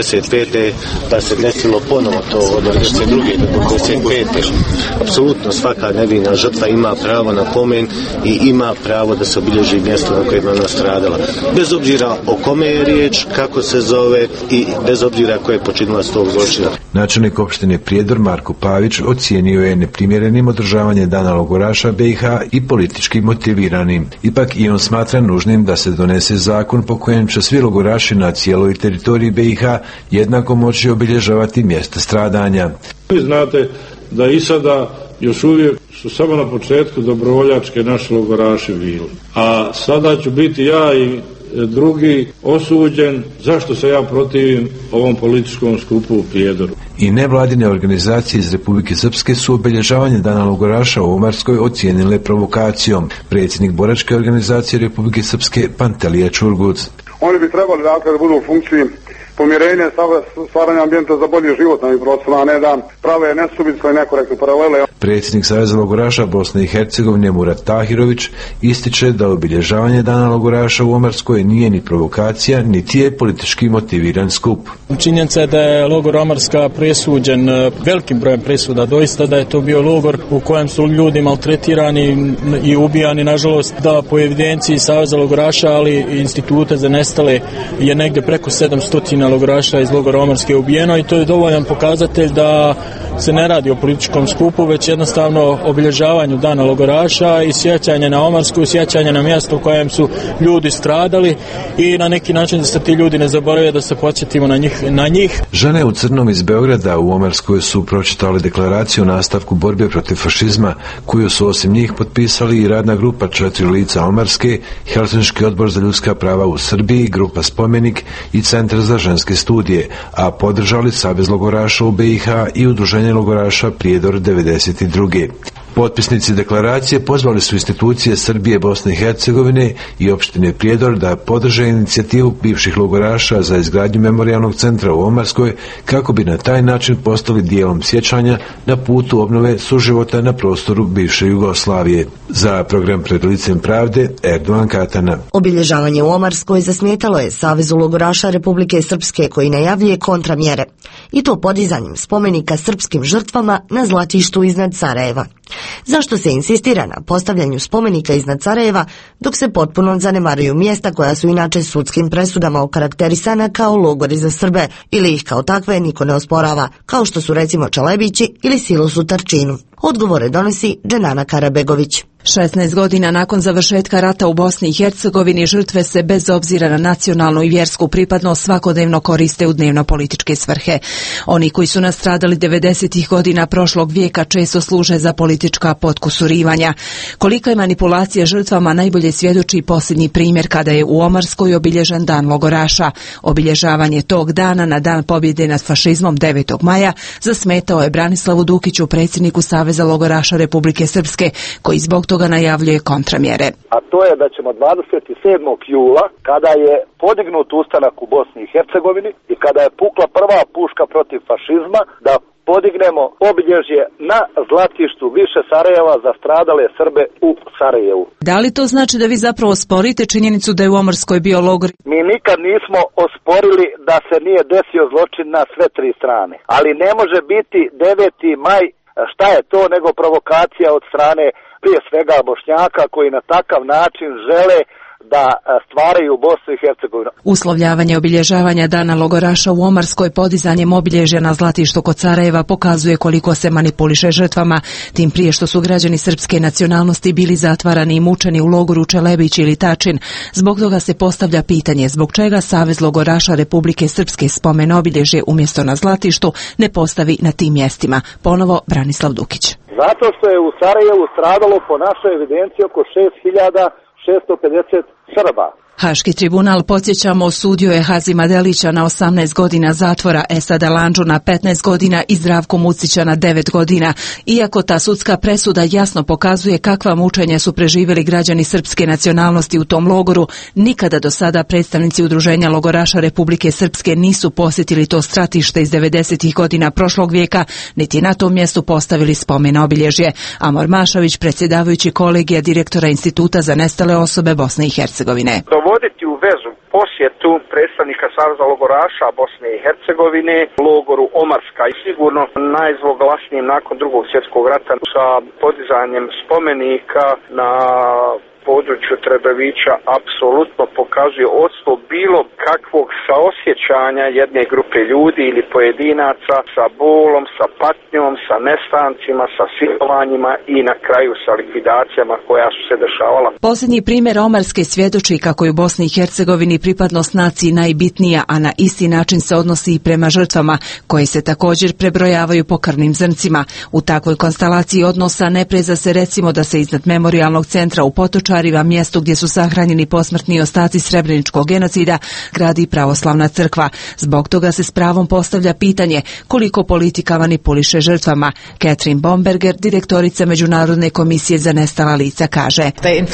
45. da se desilo ponovo to od 92. do 45. Apsolutno svaka nevina žrtva ima pravo na pomen i ima pravo da se obilježi mjesto na kojem je ona stradala. Bez obzira o kome je riječ, kako se zove i bez obzira ko je počinilac tog zločina. Načelnik opštine Prijedor Marko Pavić ocijenio je neprimjerenim održavanje Dana logoraša BiH i politički motiviranim. Ipak i on smatra nužnim da se donese zakon po kojem će svi logoraši na cijeloj teritoriji BiH jednako moći obilježavati mjesta stradanja. Vi znate da i sada još uvijek su samo na početku dobrovoljačke naši logoraši bili. A sada ću biti ja i drugi osuđen zašto se ja protivim ovom političkom skupu u Prijedoru. I nevladine organizacije iz Republike Srpske su obilježavanje Dana logoraša u Omarskoj ocijenile provokacijom. Predsjednik boračke organizacije Republike Srpske Pantelija Čurguc. Oni bi trebali dakle da budu u funkciji pomirenje, stvaranje ambijenta za bolji život na ovim prostorima, a ne da prave nesubice i nekorektne paralele. Predsjednik Saveza logoraša Bosne i Hercegovine Murat Tahirović ističe da obilježavanje Dana logoraša u Omarskoj nije ni provokacija, niti je politički motiviran skup. Činjenica je da je logor Omarska presuđen velikim brojem presuda, doista da je to bio logor u kojem su ljudi maltretirani i ubijani, nažalost, da po evidenciji Saveza logoraša, ali i instituta za nestale je negdje preko 700 logoraša iz logora Omarske ubijeno i to je dovoljan pokazatelj da se ne radi o političkom skupu, već jednostavno obilježavanju Dana logoraša i sjećanje na Omarsku i sjećanje na mjesto u kojem su ljudi stradali i na neki način da se ti ljudi ne zaborave, da se podsjetimo na njih. Žene u crnom iz Beograda u Omarskoj su pročitali deklaraciju o nastavku borbe protiv fašizma, koju su osim njih potpisali i radna grupa 4 lica Omarske, Helsinški odbor za ljudska prava u Srbiji, grupa Spomenik i Centar za ženske studije, a podržali Savez logoraša u BiH i Udruženje logoraša Prijedor 92. Potpisnici deklaracije pozvali su institucije Srbije, Bosne i Hercegovine i opštine Prijedor da podrže inicijativu bivših logoraša za izgradnju memorijalnog centra u Omarskoj kako bi na taj način postali dijelom sjećanja na putu obnove suživota na prostoru bivše Jugoslavije. Za program Pred licem pravde, Erdogan Katana. Obilježavanje u Omarskoj zasmetalo je Savezu logoraša Republike Srpske koji najavljuje kontramjere i to podizanjem spomenika srpskim žrtvama na Zlatištu iznad Sarajeva. Zašto se insistira na postavljanju spomenika iznad Sarajeva, dok se potpuno zanemaruju mjesta koja su inače sudskim presudama okarakterisana kao logori za Srbe ili ih kao takve niko ne osporava, kao što su recimo Čalebići ili Silos u Tarčinu? Odgovore donosi Dženana Karabegović. 16 godina nakon završetka rata u Bosni i Hercegovini žrtve se bez obzira na nacionalnu i vjersku pripadnost svakodnevno koriste u dnevno-političke svrhe. Oni koji su nastradali 90. godina prošlog vijeka često služe za politička potkusurivanja. Kolika je manipulacija žrtvama najbolje svjedoči posljednji primjer kada je u Omarskoj obilježen Dan logoraša. Obilježavanje tog dana na dan pobjede nad fašizmom 9. maja zasmetao je Branislavu Dukiću, predsjedniku Saveza logoraša Republike Srpske, koji zbog toga najavljuje kontramjere. A to je da ćemo 27. jula, kada je podignut ustanak u Bosni i Hercegovini i kada je pukla prva puška protiv fašizma, da podignemo obilježje na Zlatištu više Sarajeva za stradale Srbe u Sarajevu. Da li to znači da vi zapravo sporite činjenicu da je u Omarskoj bio logor? Mi nikad nismo osporili da se nije desio zločin na sve tri strane, ali ne može biti 9. maj šta je to nego provokacija od strane prije svega Bošnjaka koji na takav način žele da stvaraju Bosnu i Hercegovinu. Uslovljavanje obilježavanja Dana logoraša u Omarskoj podizanjem obilježja na Zlatištu kod Sarajeva pokazuje koliko se manipuliše žrtvama, tim prije što su građani srpske nacionalnosti bili zatvarani i mučeni u logoru Čelebić ili Tačin. Zbog toga se postavlja pitanje zbog čega Savez logoraša Republike Srpske spomen obilježje umjesto na Zlatištu ne postavi na tim mjestima. Ponovo Branislav Dukić. Zato što je u Sarajevu stradalo po našoj evidenciji oko 6.650 Srba. Haški tribunal, podsjećamo, osudio je Hazima Delića na 18 godina zatvora, Esada Landžu na 15 godina i Zdravko Mucića na 9 godina. Iako ta sudska presuda jasno pokazuje kakva mučenja su preživjeli građani srpske nacionalnosti u tom logoru, nikada do sada predstavnici Udruženja logoraša Republike Srpske nisu posjetili to stratište iz 90. godina prošlog vijeka, niti na tom mjestu postavili spomen obilježje. Amor Mašović, predsjedavajući kolegija direktora Instituta za nestale osobe Bosne i Hercegovine. Dovoditi u vezu posjetu predstavnika Saveza logoraša Bosne i Hercegovine logoru Omarska i sigurno najzloglasnijim nakon Drugog svjetskog rata sa podizanjem spomenika na području Trebevića apsolutno pokazuje odstvo bilo kakvog saosjećanja jedne grupe ljudi ili pojedinaca sa bolom, sa patnjom, sa nestancima, sa silovanjima i na kraju sa likvidacijama koja su se dešavala. Posljednji primjer Omarske svjedoči kako je u Bosni i Hercegovini pripadnost naciji najbitnija, a na isti način se odnosi i prema žrtvama, koje se također prebrojavaju po krvnim zrncima. U takvoj konstelaciji odnosa ne preza se recimo da se iznad memorijalnog centra u Potočarima Ovčariva, mjestu gdje su sahranjeni posmrtni ostaci srebreničkog genocida, gradi pravoslavna crkva. Zbog toga se s pravom postavlja pitanje koliko politika manipuliše žrtvama. Catherine Bomberger, direktorica Međunarodne komisije za nestala lica, kaže: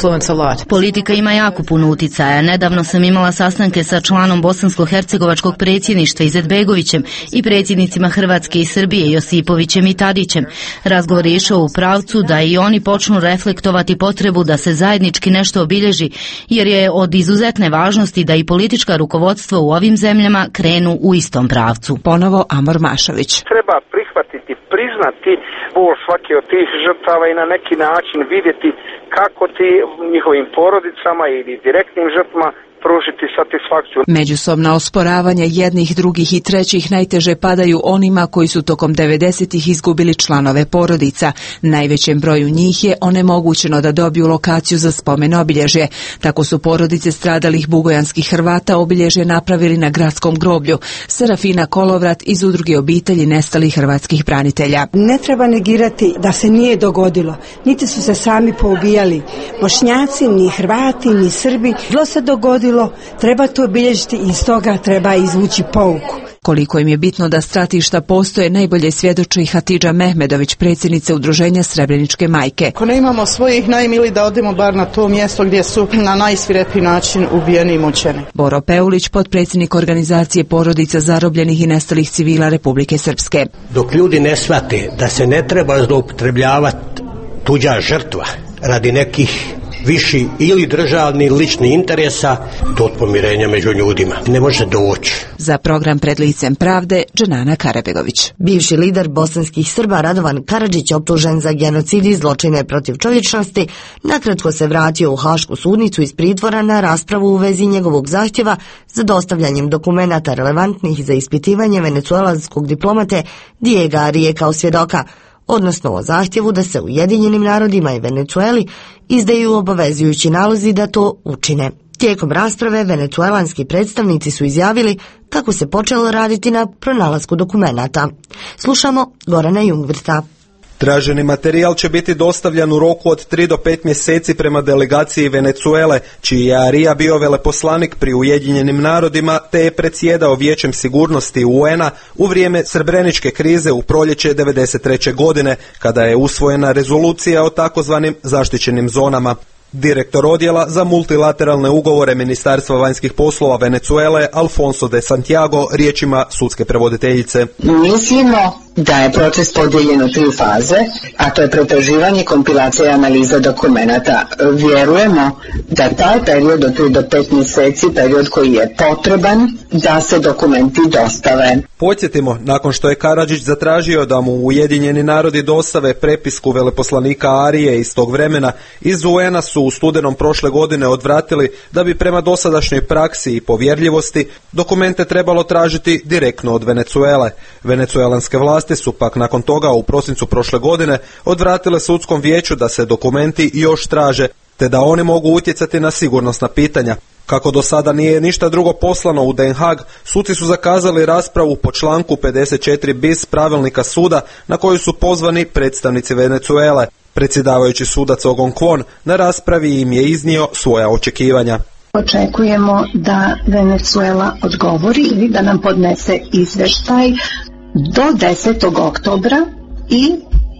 Politika ima jako puno uticaja. Nedavno sam imala sastanke sa članom bosansko-hercegovačkog predsjedništva Izetbegovićem i predsjednicima Hrvatske i Srbije Josipovićem i Tadićem. Razgovor je išao u pravcu da i oni počnu reflektovati potrebu da se zajednički nešto obilježi, jer je od izuzetne važnosti da i politička rukovodstva u ovim zemljama krenu u istom pravcu. Ponovo Amor Mašović. Treba prihvatiti, priznati bol svake od tih žrtava i na neki način vidjeti kako ti njihovim porodicama ili direktnim žrtvama pružiti satisfakciju. Međusobna osporavanja jednih, drugih i trećih najteže padaju onima koji su tokom 90-ih izgubili članove porodica. Najvećem broju njih je onemogućeno da dobiju lokaciju za spomen obilježje. Tako su porodice stradalih bugojanskih Hrvata obilježje napravili na gradskom groblju. Serafina Kolovrat iz Udruge obitelji nestalih hrvatskih branitelja. Ne treba negirati da se nije dogodilo. Niti su se sami poubijali Bošnjaci, ni Hrvati, ni Srbi. Zlo se dogodilo. Treba to obilježiti i iz toga treba izvući pouku. Koliko im je bitno da stratišta postoje, najbolje svjedoči Hatidža Mehmedović, predsjednica Udruženja Srebreničke majke. Ako ne imamo svojih najmili, da odemo bar na to mjesto gdje su na najsvirepiji način ubijeni i mučeni. Boro Peulić, potpredsjednik organizacije porodica zarobljenih i nestalih civila Republike Srpske. Dok ljudi ne shvate da se ne treba zloupotrebljavati tuđa žrtva radi nekih viši ili državni ili lični interesa, do pomirenja među ljudima ne može doći. Za program Pred licem pravde, Dženana Karabegović. Bivši lider bosanskih Srba Radovan Karadžić, optužen za genocid i zločine protiv čovječnosti, nakratko se vratio u Hašku sudnicu iz pritvora na raspravu u vezi njegovog zahtjeva za dostavljanjem dokumenata relevantnih za ispitivanje venecuelanskog diplomate Diego Arije kao svjedoka, odnosno o zahtjevu da se Ujedinjenim narodima i Venecueli izdaju obavezujući nalozi da to učine. Tijekom rasprave venecuelanski predstavnici su izjavili kako se počelo raditi na pronalasku dokumenata. Slušamo Gorana Jungvirta. Traženi materijal će biti dostavljan u roku od 3 do 5 mjeseci prema delegaciji Venecuele, čiji je Arija bio veleposlanik pri Ujedinjenim narodima te je predsjedao Vijećem sigurnosti UN-a u vrijeme srebreničke krize u proljeće 1993. godine, kada je usvojena rezolucija o takozvanim zaštićenim zonama. Direktor odjela za multilateralne ugovore Ministarstva vanjskih poslova Venecuele, Alfonso de Santiago, riječima sudske prevoditeljice. Mislimo da je proces podijeljen u 3 faze, a to je pretraživanje, kompilacija i analiza dokumenata. Vjerujemo da taj period od 3 do 5 mjeseci, period koji je potreban da se dokumenti dostave. Podsjetimo, nakon što je Karadžić zatražio da mu Ujedinjeni narodi dostave prepisku veleposlanika Arije iz tog vremena, iz UN-a su u studenom prošle godine odvratili da bi prema dosadašnjoj praksi i povjerljivosti dokumente trebalo tražiti direktno od Venecuele. Venecuelanske vlasti su pak nakon toga u prosincu prošle godine odvratile sudskom vijeću da se dokumenti još traže, te da oni mogu utjecati na sigurnosna pitanja. Kako do sada nije ništa drugo poslano u Den Haag, suci su zakazali raspravu po članku 54 bis pravilnika suda na koju su pozvani predstavnici Venecuele. Predsjedavajući sudac Ogon Kwon na raspravi im je iznio svoja očekivanja. Očekujemo da Venecuela odgovori ili da nam podnese izvještaj do 10. oktobra i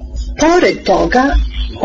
pored toga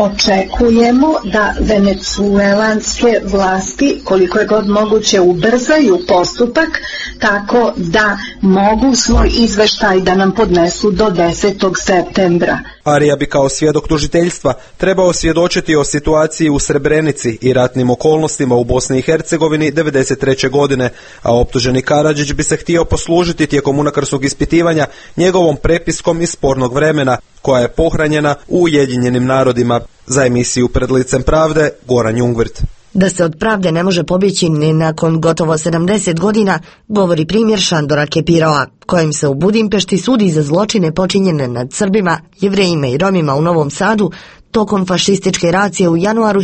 očekujemo da venecuelanske vlasti koliko je god moguće ubrzaju postupak tako da mogu svoj izveštaj da nam podnesu do 10. septembra. Arija bi kao svjedok tužiteljstva trebao svjedočiti o situaciji u Srebrenici i ratnim okolnostima u Bosni i Hercegovini 1993. godine, a optuženi Karadžić bi se htio poslužiti tijekom unakrsnog ispitivanja njegovom prepiskom iz spornog vremena, koja je pohranjena u Ujedinjenim narodima. Za emisiju Pred licem pravde, Goran Jungvirt. Da se od pravde ne može pobjeći ni nakon gotovo 70 godina, govori primjer Šandora Kepiroa, kojim se u Budimpešti sudi za zločine počinjene nad Srbima, Jevrejima i Romima u Novom Sadu tokom fašističke racije u januaru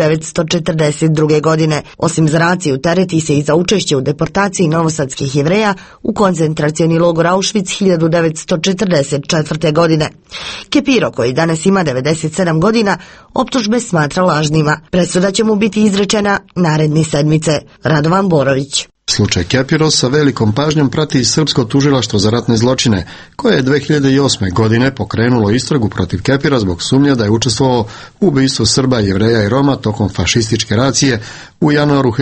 1942. godine. Osim za raciju, tereti se i za učešće u deportaciji novosadskih Jevreja u koncentracioni logor Auschwitz 1944. godine. Kepiro, koji danas ima 97 godina, optužbe smatra lažnima. Presuda će mu biti izrečena naredne sedmice. Radovan Borović. Slučaj Kepiro sa velikom pažnjom prati i Srpsko tužilaštvo za ratne zločine, koje je 2008. godine pokrenulo istragu protiv Kepira zbog sumnje da je učestvovao u ubistvu Srba, Jevreja i Roma tokom fašističke racije u januaru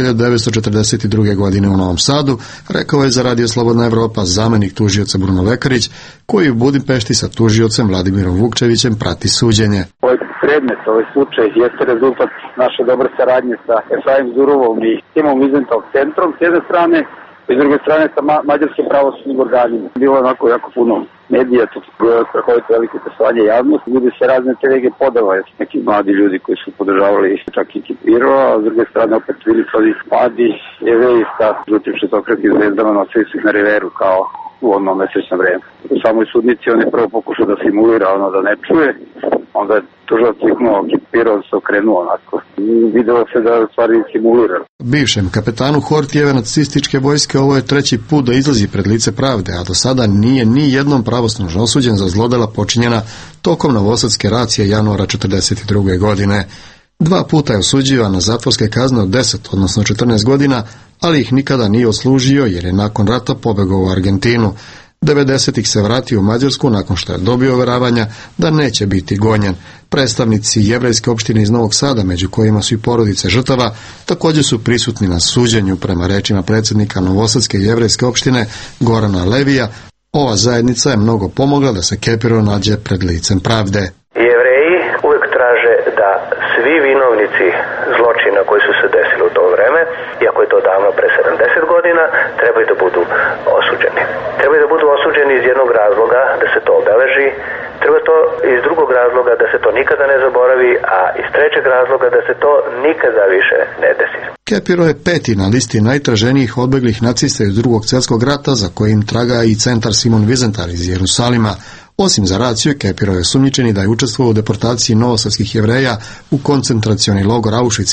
1942. godine u Novom Sadu, rekao je za Radio Slobodna Evropa zamjenik tužioca Bruno Vekarić, koji u Budimpešti sa tužiocem Vladimirom Vukčevićem prati suđenje. Predmet, ovaj slučaj jeste rezultat naše dobre saradnje sa Efraim Zurovom i timom Wiesenthal centrom s jedne strane, i s druge strane sa mađarskim pravosudnim organima. Bilo je onako jako puno medija, tu strahovito veliko interesovanje javnosti. Ljudi se razne telege podava, neki mladi ljudi koji su podržavali čak i Kipiro, a s druge strane opet bili su mladi Jevreji sa žutim šestokratskim zvezdama, nosili su ih na riveru kao u ono mesečno vreme. U samoj sudnici on je prvo pokušao da simulira ono da ne čuje, onda je tužilac kliknuo Kipiro, se okrenuo onako. Videlo se da stvari simulira. Bivšem kapetanu Hortijeve nacističke vojske ovo je treći put da izlazi pred lice pravde, a do sada nije ni jednom pravosnažno osuđen za zlodela počinjena tokom novosadske racije januara 1942. godine. 2 puta je osuđivan na zatvorske kazne od 10, odnosno 14 godina, ali ih nikada nije odslužio jer je nakon rata pobegao u Argentinu. 90-ih se vratio u Mađarsku nakon što je dobio uveravanja da neće biti gonjen. Predstavnici jevrejske opštine iz Novog Sada, među kojima su i porodice žrtava, također su prisutni na suđenju. Prema rečima predsjednika Novosadske jevrejske opštine Gorana Levija, ova zajednica je mnogo pomogla da se Kepiro nađe pred licem pravde. Jevreji uvijek traže da svi vinovnici zločina koji su se desili u to vreme, iako je to davno pre 70 godina, trebaju da budu osuđeni. Trebaju da budu osuđeni iz jednog razloga, da se to obeleži, treba to iz drugog razloga da se to nikada ne zaboravi, a iz trećeg razloga da se to nikada više ne desi. Kepiro je 5. na listi najtraženijih odbeglih nacista iz Drugog svjetskog rata, za kojim traga i centar Simon Wiesenthal iz Jerusalima. Osim za raciju, Kepiro je osumnjičeni da je učestvovao u deportaciji novosadskih Jevreja u koncentracioni logor Auschwitz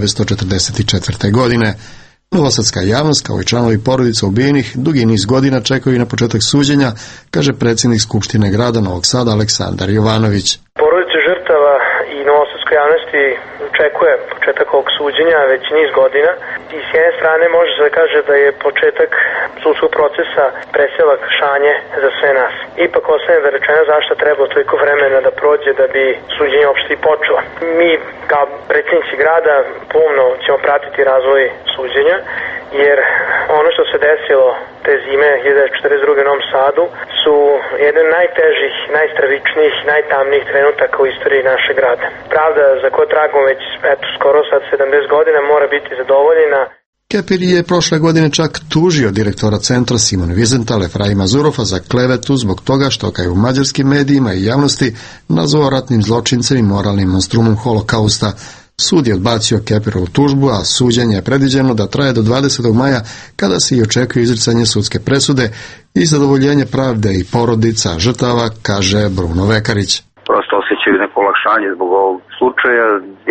1944. godine. Novosadska javnost, kao i članovi porodica ubijenih, dugi niz godina čekaju na početak suđenja, kaže predsjednik Skupštine grada Novog Sada Aleksandar Jovanović. Porodice žrtava i novosadskoj javnosti očekuje početak ovog suđenja već niz godina i s jedne strane može se kaže da je početak sudskog procesa preselak šanje za sve nas. Ipak ostaje da rečeno zašto treba toliko vremena da prođe da bi suđenje uopšte i počelo. Mi kao predsjednici grada pomno ćemo pratiti razvoj suđenja, jer ono što se desilo te zime 1942. u Novom Sadu su jedan od najtežih, najstravičnijih, najtamnijih trenutaka u istoriji našeg grada. Pravda za koju tragamo već skoro sad 70 godina mora biti zadovoljena. Kepir je prošle godine čak tužio direktora centra Simon Wiesenthal Efraima Zurova za klevetu zbog toga što ga je u mađarskim medijima i javnosti nazvao ratnim zločincem i moralnim monstrumom holokausta. Sud je odbacio Kepirovu tužbu, a suđenje je predviđeno da traje do 20. maja, kada se i očekuje izricanje sudske presude i zadovoljenje pravde i porodica žrtava, kaže Bruno Vekarić. Prosto osjećaju neko olakšanje zbog ovog slučaja,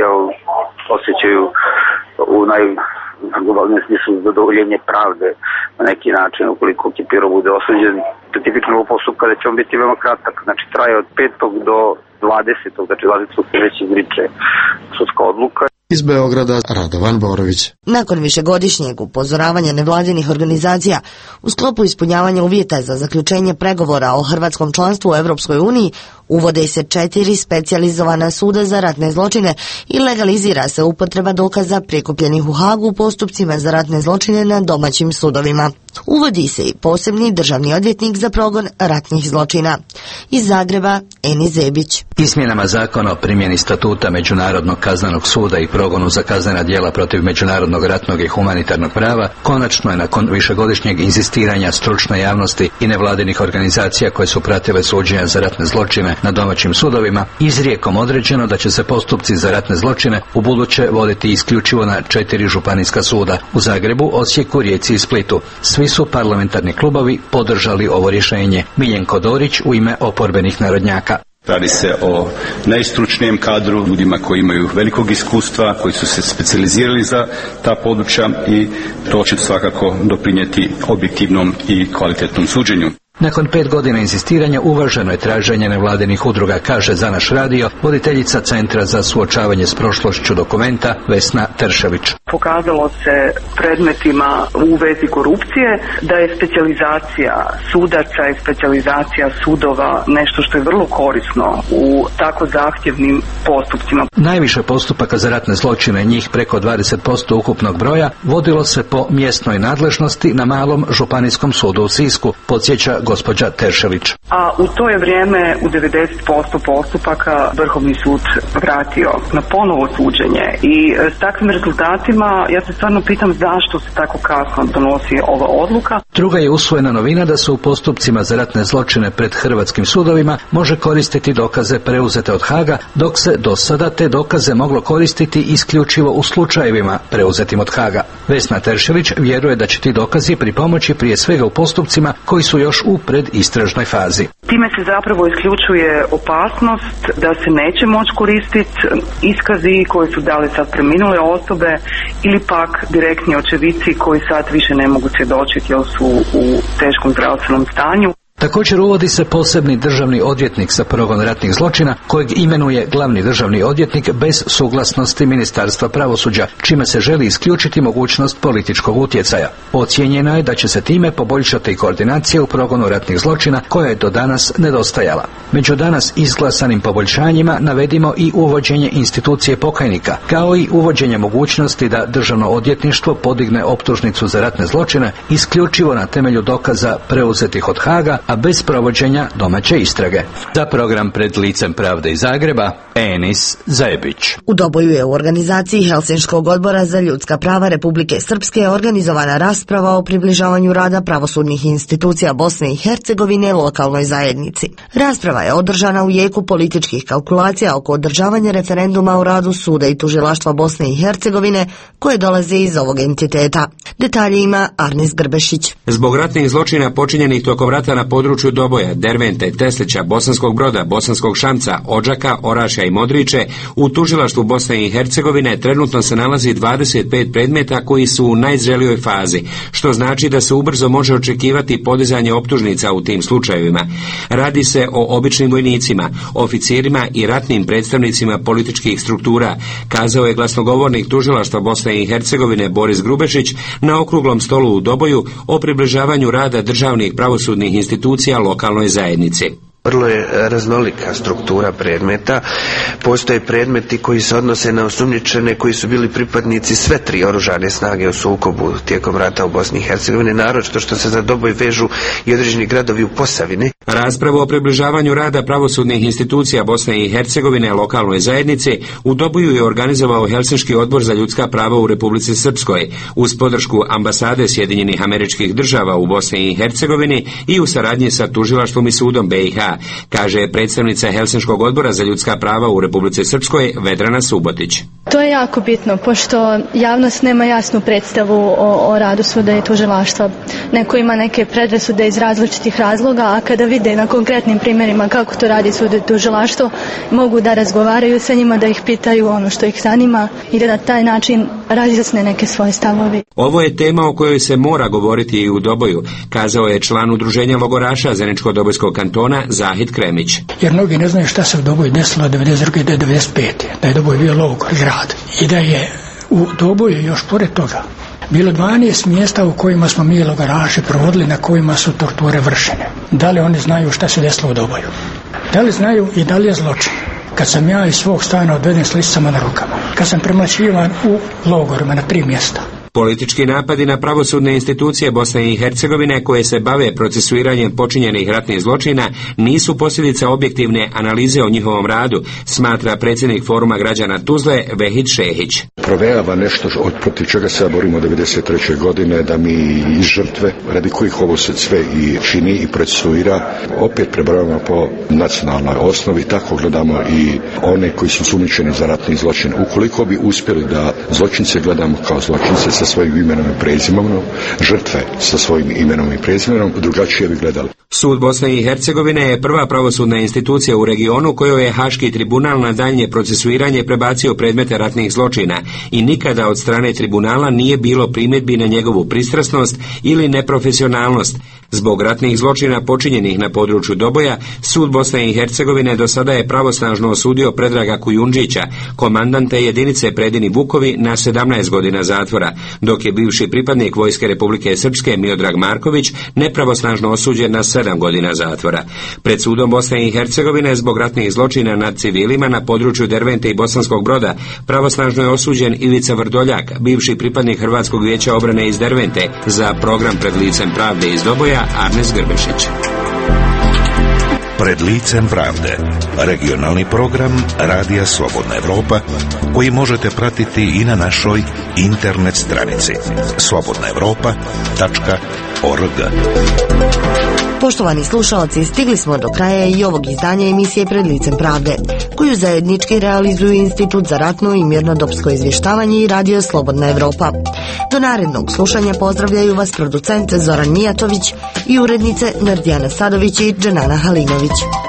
osjećaju u najglobalnijem smislu zadovoljenje pravde na neki način, ukoliko Kepiro bude osuđen. Tipično ovog postupka da će on biti veoma kratak, znači traje od 5. do 20. znači 20. već izriče sudska odluka. Iz Beograda Radovan Borović. Nakon višegodišnjeg upozoravanja nevladinih organizacija u sklopu ispunjavanja uvjeta za zaključenje pregovora o hrvatskom članstvu u Europskoj uniji, uvode se 4 specijalizovana suda za ratne zločine i legalizira se upotreba dokaza prikupljenih u Hagu u postupcima za ratne zločine na domaćim sudovima. Uvodi se i posebni državni odvjetnik za progon ratnih zločina. Iz Zagreba, Eni Zebić. Izmjenama zakona o primjeni statuta Međunarodnog kaznenog suda i progonu za kaznena djela protiv međunarodnog ratnog i humanitarnog prava, konačno je nakon višegodišnjeg inzistiranja stručne javnosti i nevladinih organizacija koje su pratile suđenja za ratne zločine na domaćim sudovima, izrijekom određeno da će se postupci za ratne zločine ubuduće voditi isključivo na 4 županijska suda u Zagrebu, Osijeku, Rijeci i Splitu. Svi su parlamentarni klubovi podržali ovo rješenje. Miljenko Dorić u ime oporbenih narodnjaka. Radi se o najstručnijem kadru, ljudima koji imaju velikog iskustva, koji su se specijalizirali za ta područja i to će svakako doprinijeti objektivnom i kvalitetnom suđenju. Nakon 5 godina insistiranja uvaženo je traženje nevladinih udruga, kaže za naš radio voditeljica Centra za suočavanje s prošlošću Dokumenta Vesna Teršević. Pokazalo se predmetima u vezi korupcije da je specijalizacija sudaca i specijalizacija sudova nešto što je vrlo korisno u tako zahtjevnim postupcima. Najviše postupaka za ratne zločine, njih preko 20% ukupnog broja, vodilo se po mjesnoj nadležnosti na malom županijskom sudu u Sisku, podsjeća gospođa Teršević. A u to je vrijeme u 90% postupaka Vrhovni sud vratio na ponovo suđenje i s takvim rezultatima ja se stvarno pitam zašto se tako kasno donosi ova odluka. Druga je usvojena novina da se u postupcima za ratne zločine pred hrvatskim sudovima može koristiti dokaze preuzete od Haga, dok se do sada te dokaze moglo koristiti isključivo u slučajevima preuzetim od Haga. Vesna Teršević vjeruje da će ti dokazi pripomoći prije svega u postupcima koji su još u predistražnoj fazi. Time se zapravo isključuje opasnost da se neće moći koristiti iskazi koji su dali sad preminule osobe ili pak direktni očevici koji sad više ne mogu svjedočiti jer su u teškom zdravstvenom stanju. Također uvodi se posebni državni odvjetnik za progon ratnih zločina kojeg imenuje glavni državni odvjetnik bez suglasnosti Ministarstva pravosuđa, čime se želi isključiti mogućnost političkog utjecaja. Ocijenjeno je da će se time poboljšati koordinacija u progonu ratnih zločina koja je do danas nedostajala. Među danas izglasanim poboljšanjima navedimo i uvođenje institucije pokajnika, kao i uvođenje mogućnosti da državno odvjetništvo podigne optužnicu za ratne zločine isključivo na temelju dokaza preuzetih od Haga, a bez provođenja domaće istrage. Za program Pred licem pravde iz Zagreba, Enis Zajebić. U Doboju je u organizaciji Helsinškog odbora za ljudska prava Republike Srpske organizovana rasprava o približavanju rada pravosudnih institucija Bosne i Hercegovine lokalnoj zajednici. Rasprava je održana u jeku političkih kalkulacija oko održavanja referenduma o radu suda i tužilaštva Bosne i Hercegovine koje dolaze iz ovog entiteta. Detalje ima Arnis Grbešić. Zbog ratnih zločina počinjenih tokom rata na području Doboja, Dervente, Teslića, Bosanskog Broda, Bosanskog Šamca, Odžaka, Orašja i Modriče, u tužilaštvu Bosne i Hercegovine trenutno se nalazi 25 predmeta koji su u najzrelijoj fazi, što znači da se ubrzo može očekivati podizanje optužnica u tim slučajevima. Radi se o običnim vojnicima, oficirima i ratnim predstavnicima političkih struktura, kazao je glasnogovornik tužilaštva Bosne i Hercegovine Boris Grubešić na okruglom stolu u Doboju o približavanju rada državnih pravosudnih institucija lokalnoj zajednici. Vrlo je raznolika struktura predmeta. Postoje predmeti koji se odnose na osumnjičene koji su bili pripadnici sve tri oružane snage u sukobu tijekom rata u Bosni i Hercegovini, naročito što se za Doboj vežu i određeni gradovi u Posavini. Raspravu o približavanju rada pravosudnih institucija Bosne i Hercegovine lokalnoj zajednici u Doboju je organizovao Helsinški odbor za ljudska prava u Republici Srpskoj uz podršku ambasade Sjedinjenih Američkih Država u Bosni i Hercegovini i u saradnji sa tužilaštvom i sudom BiH, kaže predstavnica Helsinškog odbora za ljudska prava u Republici Srpskoj Vedrana Subotić. To je jako bitno, pošto javnost nema jasnu predstavu o radu suda i tužilaštva. Neko ima neke predrasude iz različitih razloga, a kada vide na konkretnim primjerima kako to radi sud i tužilaštvo, mogu da razgovaraju sa njima, da ih pitaju ono što ih zanima i da na taj način razjasne neke svoje stavove. Ovo je tema o kojoj se mora govoriti i u Doboju, kazao je član udruženja logoraša Zeničko-Dobojskog kantona Zahid Kremić. Jer mnogi ne znaju šta se u Doboju desilo od 1992. do 1995. Da je Doboj bio logor, grad. I da je u Doboju još pored toga bilo 12 mjesta u kojima smo mi logoraši provodili, na kojima su torture vršene. Da li oni znaju šta se desilo u Doboju? Da li znaju i da li je zločin? Kad sam ja iz svog stana odveden s lisicama na rukama, kad sam premlaćivan u logorima na 3 mjesta. Politički napadi na pravosudne institucije Bosne i Hercegovine koje se bave procesuiranjem počinjenih ratnih zločina nisu posljedica objektivne analize o njihovom radu, smatra predsjednik Foruma građana Tuzle Vehid Šehić. Provejava nešto protiv čega se borimo 1993. godine, da mi iz žrtve, radi kojih ovo se sve i čini i procesuira, opet prebrojamo po nacionalnoj osnovi, tako gledamo i one koji su sumnjičeni za ratni zločin. Ukoliko bi uspjeli da zločince gledamo kao zločince sa svojim imenom i prezimenom, žrtve sa svojim imenom i prezimenom, drugačije bi gledali. Sud Bosne i Hercegovine je prva pravosudna institucija u regionu kojoj je Haški tribunal na daljnje procesuiranje prebacio predmete ratnih zločina i nikada od strane tribunala nije bilo primjedbi na njegovu pristrasnost ili neprofesionalnost. Zbog ratnih zločina počinjenih na području Doboja, Sud Bosne i Hercegovine do sada je pravosnažno osudio Predraga Kujundžića, komandante jedinice Predini Vukovi, na 17 godina zatvora, dok je bivši pripadnik Vojske Republike Srpske Miodrag Marković nepravosnažno osuđen na 7 godina zatvora. Pred Sudom Bosne i Hercegovine zbog ratnih zločina nad civilima na području Dervente i Bosanskog Broda pravosnažno je osuđen Ivica Vrdoljak, bivši pripadnik Hrvatskog vijeća obrane iz Dervente, za program Pred licem pravde iz Doboja Arnes Grbešić. Pred licem pravde, regionalni program Radija Slobodna Evropa, koji možete pratiti i na našoj internet stranici slobodnaevropa.org. Poštovani slušalci, stigli smo do kraja i ovog izdanja emisije Pred licem pravde, koju zajednički realizuju Institut za ratno i mirnodopsko izvještavanje i Radio Slobodna Evropa. Do narednog slušanja pozdravljaju vas producent Zoran Mijatović i urednice Nardijana Sadović i Dženana Halinović.